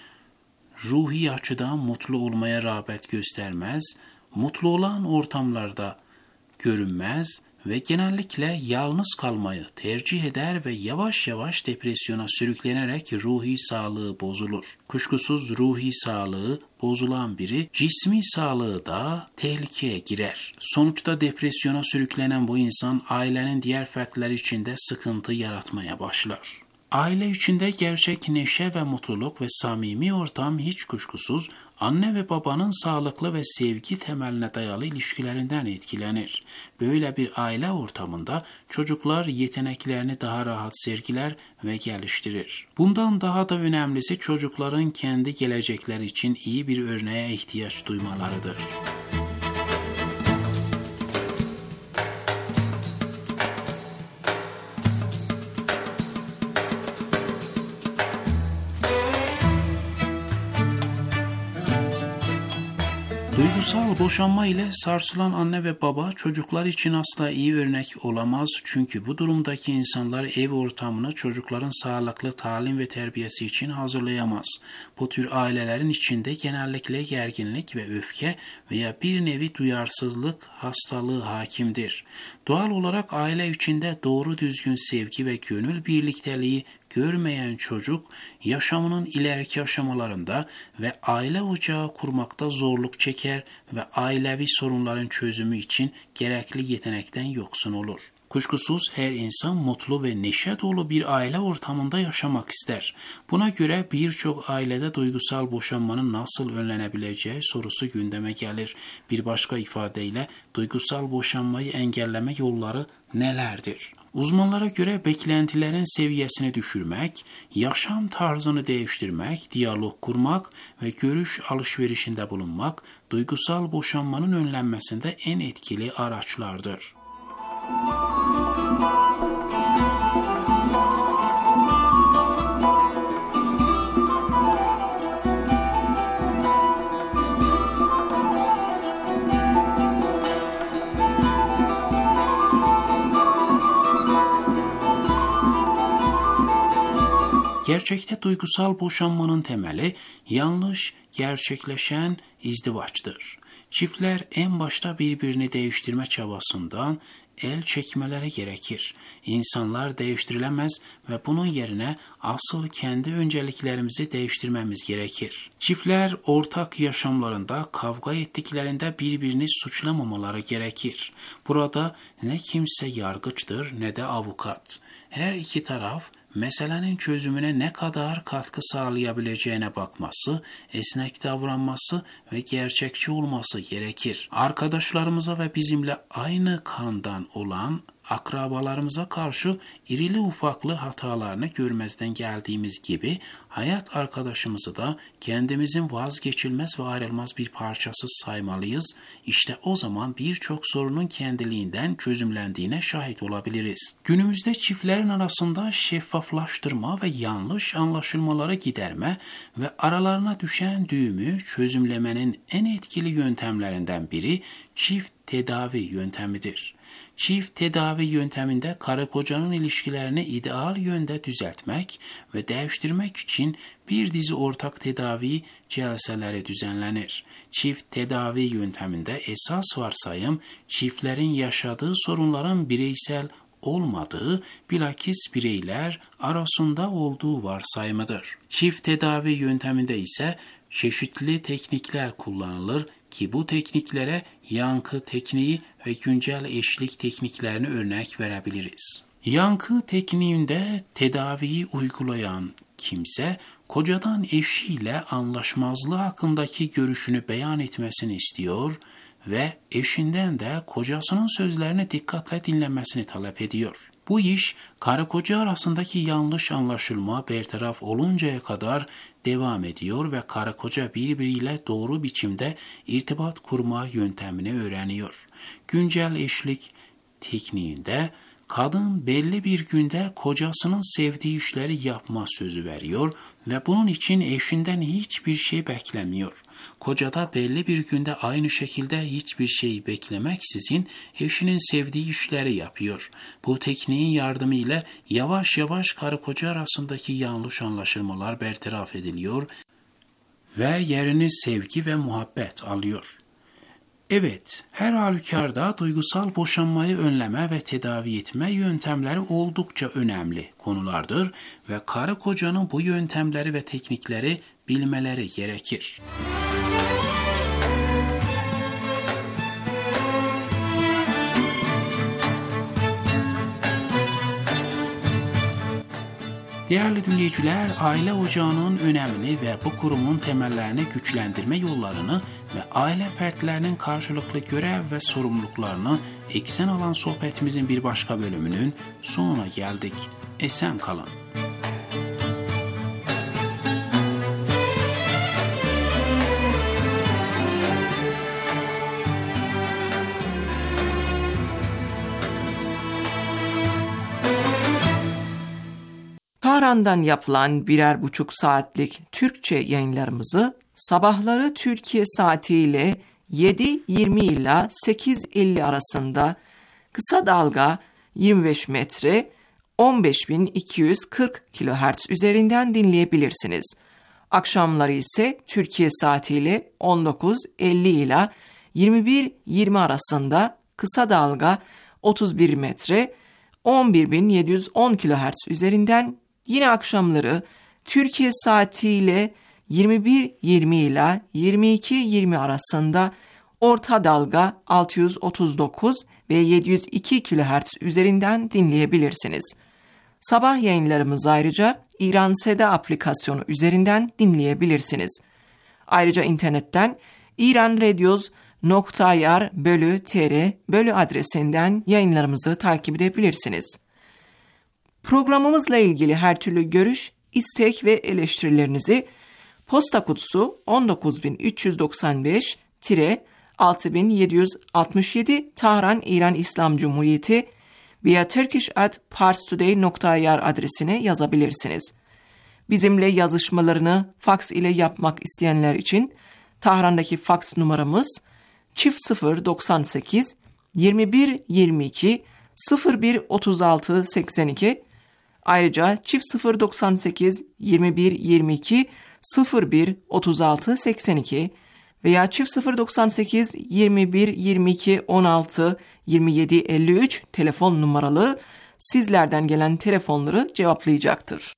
[SPEAKER 8] ruhi açıdan mutlu olmaya rağbet göstermez, mutlu olan ortamlarda görünmez ve genellikle yalnız kalmayı tercih eder ve yavaş yavaş depresyona sürüklenerek ruhi sağlığı bozulur. Kuşkusuz ruhi sağlığı bozulan biri cismi sağlığı da tehlikeye girer. Sonuçta depresyona sürüklenen bu insan ailenin diğer fertleri içinde sıkıntı yaratmaya başlar. Aile içinde gerçek neşe ve mutluluk ve samimi ortam hiç kuşkusuz anne ve babanın sağlıklı ve sevgi temeline dayalı ilişkilerinden etkilenir. Böyle bir aile ortamında çocuklar yeteneklerini daha rahat sergiler ve geliştirir. Bundan daha da önemlisi çocukların kendi gelecekleri için iyi bir örneğe ihtiyaç duymalarıdır. Duygusal boşanma ile sarsılan anne ve baba çocuklar için asla iyi örnek olamaz çünkü bu durumdaki insanlar ev ortamını çocukların sağlıklı talim ve terbiyesi için hazırlayamaz. Bu tür ailelerin içinde genellikle gerginlik ve öfke veya bir nevi duyarsızlık hastalığı hakimdir. Doğal olarak aile içinde doğru düzgün sevgi ve gönül birlikteliği görmeyen çocuk yaşamının ileriki aşamalarında ve aile ocağı kurmakta zorluk çeker ve ailevi sorunların çözümü için gerekli yetenekten yoksun olur. Kuşkusuz her insan mutlu ve neşe dolu bir aile ortamında yaşamak ister. Buna göre birçok ailede duygusal boşanmanın nasıl önlenebileceği sorusu gündeme gelir. Bir başka ifadeyle duygusal boşanmayı engelleme yolları nelerdir? Uzmanlara göre beklentilerin seviyesini düşürmek, yaşam tarzını değiştirmek, diyalog kurmak ve görüş alışverişinde bulunmak duygusal boşanmanın önlenmesinde en etkili araçlardır. Gerçekte duygusal boşanmanın temeli yanlış gerçekleşen izdivaçtır. Çiftler en başta birbirini değiştirme çabasından el çekmeleri gerekir. İnsanlar değiştirilemez ve bunun yerine asıl kendi önceliklerimizi değiştirmemiz gerekir. Çiftler ortak yaşamlarında kavga ettiklerinde birbirini suçlamamaları gerekir. Burada ne kimse yargıçtır ne de avukat. Her iki taraf meselenin çözümüne ne kadar katkı sağlayabileceğine bakması, esnek davranması ve gerçekçi olması gerekir. Arkadaşlarımıza ve bizimle aynı kandan olan akrabalarımıza karşı irili ufaklı hatalarını görmezden geldiğimiz gibi hayat arkadaşımızı da kendimizin vazgeçilmez ve ayrılmaz bir parçası saymalıyız. İşte o zaman birçok sorunun kendiliğinden çözümlendiğine şahit olabiliriz. Günümüzde çiftlerin arasında şeffaflaştırma ve yanlış anlaşılmaları giderme ve aralarına düşen düğümü çözümlemenin en etkili yöntemlerinden biri çift tedavi yöntemidir. Çift tedavi yönteminde karı kocanın ilişkilerini ideal yönde düzeltmek ve değiştirmek için bir dizi ortak tedavi celseleri düzenlenir. Çift tedavi yönteminde esas varsayım çiftlerin yaşadığı sorunların bireysel olmadığı, bilakis bireyler arasında olduğu varsayımıdır. Çift tedavi yönteminde ise çeşitli teknikler kullanılır ki bu tekniklere yankı tekniği ve güncel eşlik tekniklerini örnek verebiliriz. Yankı tekniğinde tedaviyi uygulayan kimse, kocadan eşiyle anlaşmazlığı hakkındaki görüşünü beyan etmesini istiyor ve eşinden de kocasının sözlerini dikkatle dinlemesini talep ediyor. Bu iş, karı koca arasındaki yanlış anlaşılma bertaraf oluncaya kadar devam ediyor ve karı koca birbiriyle doğru biçimde irtibat kurma yöntemini öğreniyor. Güncel eşlik tekniğinde kadın belli bir günde kocasının sevdiği işleri yapma sözü veriyor ve bunun için eşinden hiçbir şey beklemiyor. Koca da belli bir günde aynı şekilde hiçbir şey beklemeksizin eşinin sevdiği işleri yapıyor. Bu tekniğin yardımıyla yavaş yavaş karı koca arasındaki yanlış anlaşılmalar bertaraf ediliyor ve yerini sevgi ve muhabbet alıyor. Evet, her halükarda duygusal boşanmayı önleme ve tedavi etme yöntemleri oldukça önemli konulardır ve karı kocanın bu yöntemleri ve teknikleri bilmeleri gerekir. Değerli dinleyiciler, aile ocağının önemini ve bu kurumun temellerini güçlendirme yollarını ve aile fertlerinin karşılıklı görev ve sorumluluklarını eksen alan sohbetimizin bir başka bölümünün sonuna geldik. Esen kalın.
[SPEAKER 3] Tahran'dan yapılan birer buçuk saatlik Türkçe yayınlarımızı sabahları Türkiye saatiyle yedi yirmi ila sekiz elli arasında kısa dalga yirmi beş metre on beş bin iki yüz kırk kilohertz üzerinden dinleyebilirsiniz. Akşamları ise Türkiye saatiyle on dokuz elli ila yirmi bir yirmi arasında kısa dalga otuz bir metre on bir bin yedi yüz on kilohertz üzerinden, yine akşamları Türkiye saatiyle yirmi bir yirmi ila yirmi iki yirmi arasında orta dalga altı yüz otuz dokuz ve yedi yüz iki kilohertz üzerinden dinleyebilirsiniz. Sabah yayınlarımızı ayrıca İran Seda aplikasyonu üzerinden dinleyebilirsiniz. Ayrıca internetten iranradios nokta i r bölü tr bölü adresinden yayınlarımızı takip edebilirsiniz. Programımızla ilgili her türlü görüş, istek ve eleştirilerinizi posta kutusu on dokuz bin üç yüz doksan beş altı bin yedi yüz altmış yedi Tahran İran İslam Cumhuriyeti veya turkish at parstoday nokta i r adresine yazabilirsiniz. Bizimle yazışmalarını faks ile yapmak isteyenler için Tahran'daki faks numaramız çift sıfır doksan sekiz yirmi bir yirmi iki sıfır bir otuz altı seksen iki, ayrıca çift sıfır doksan sekiz yirmi bir yirmi iki sıfır bir otuz altı seksen iki veya çift sıfır doksan sekiz yirmi bir yirmi iki on altı yirmi yedi elli üç telefon numaralı sizlerden gelen telefonları cevaplayacaktır.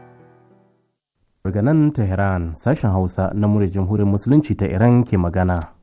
[SPEAKER 11] Daga nan Tehran, sashen Hausa na muryar Jamhuriyar Musulunci ta Iran ke magana.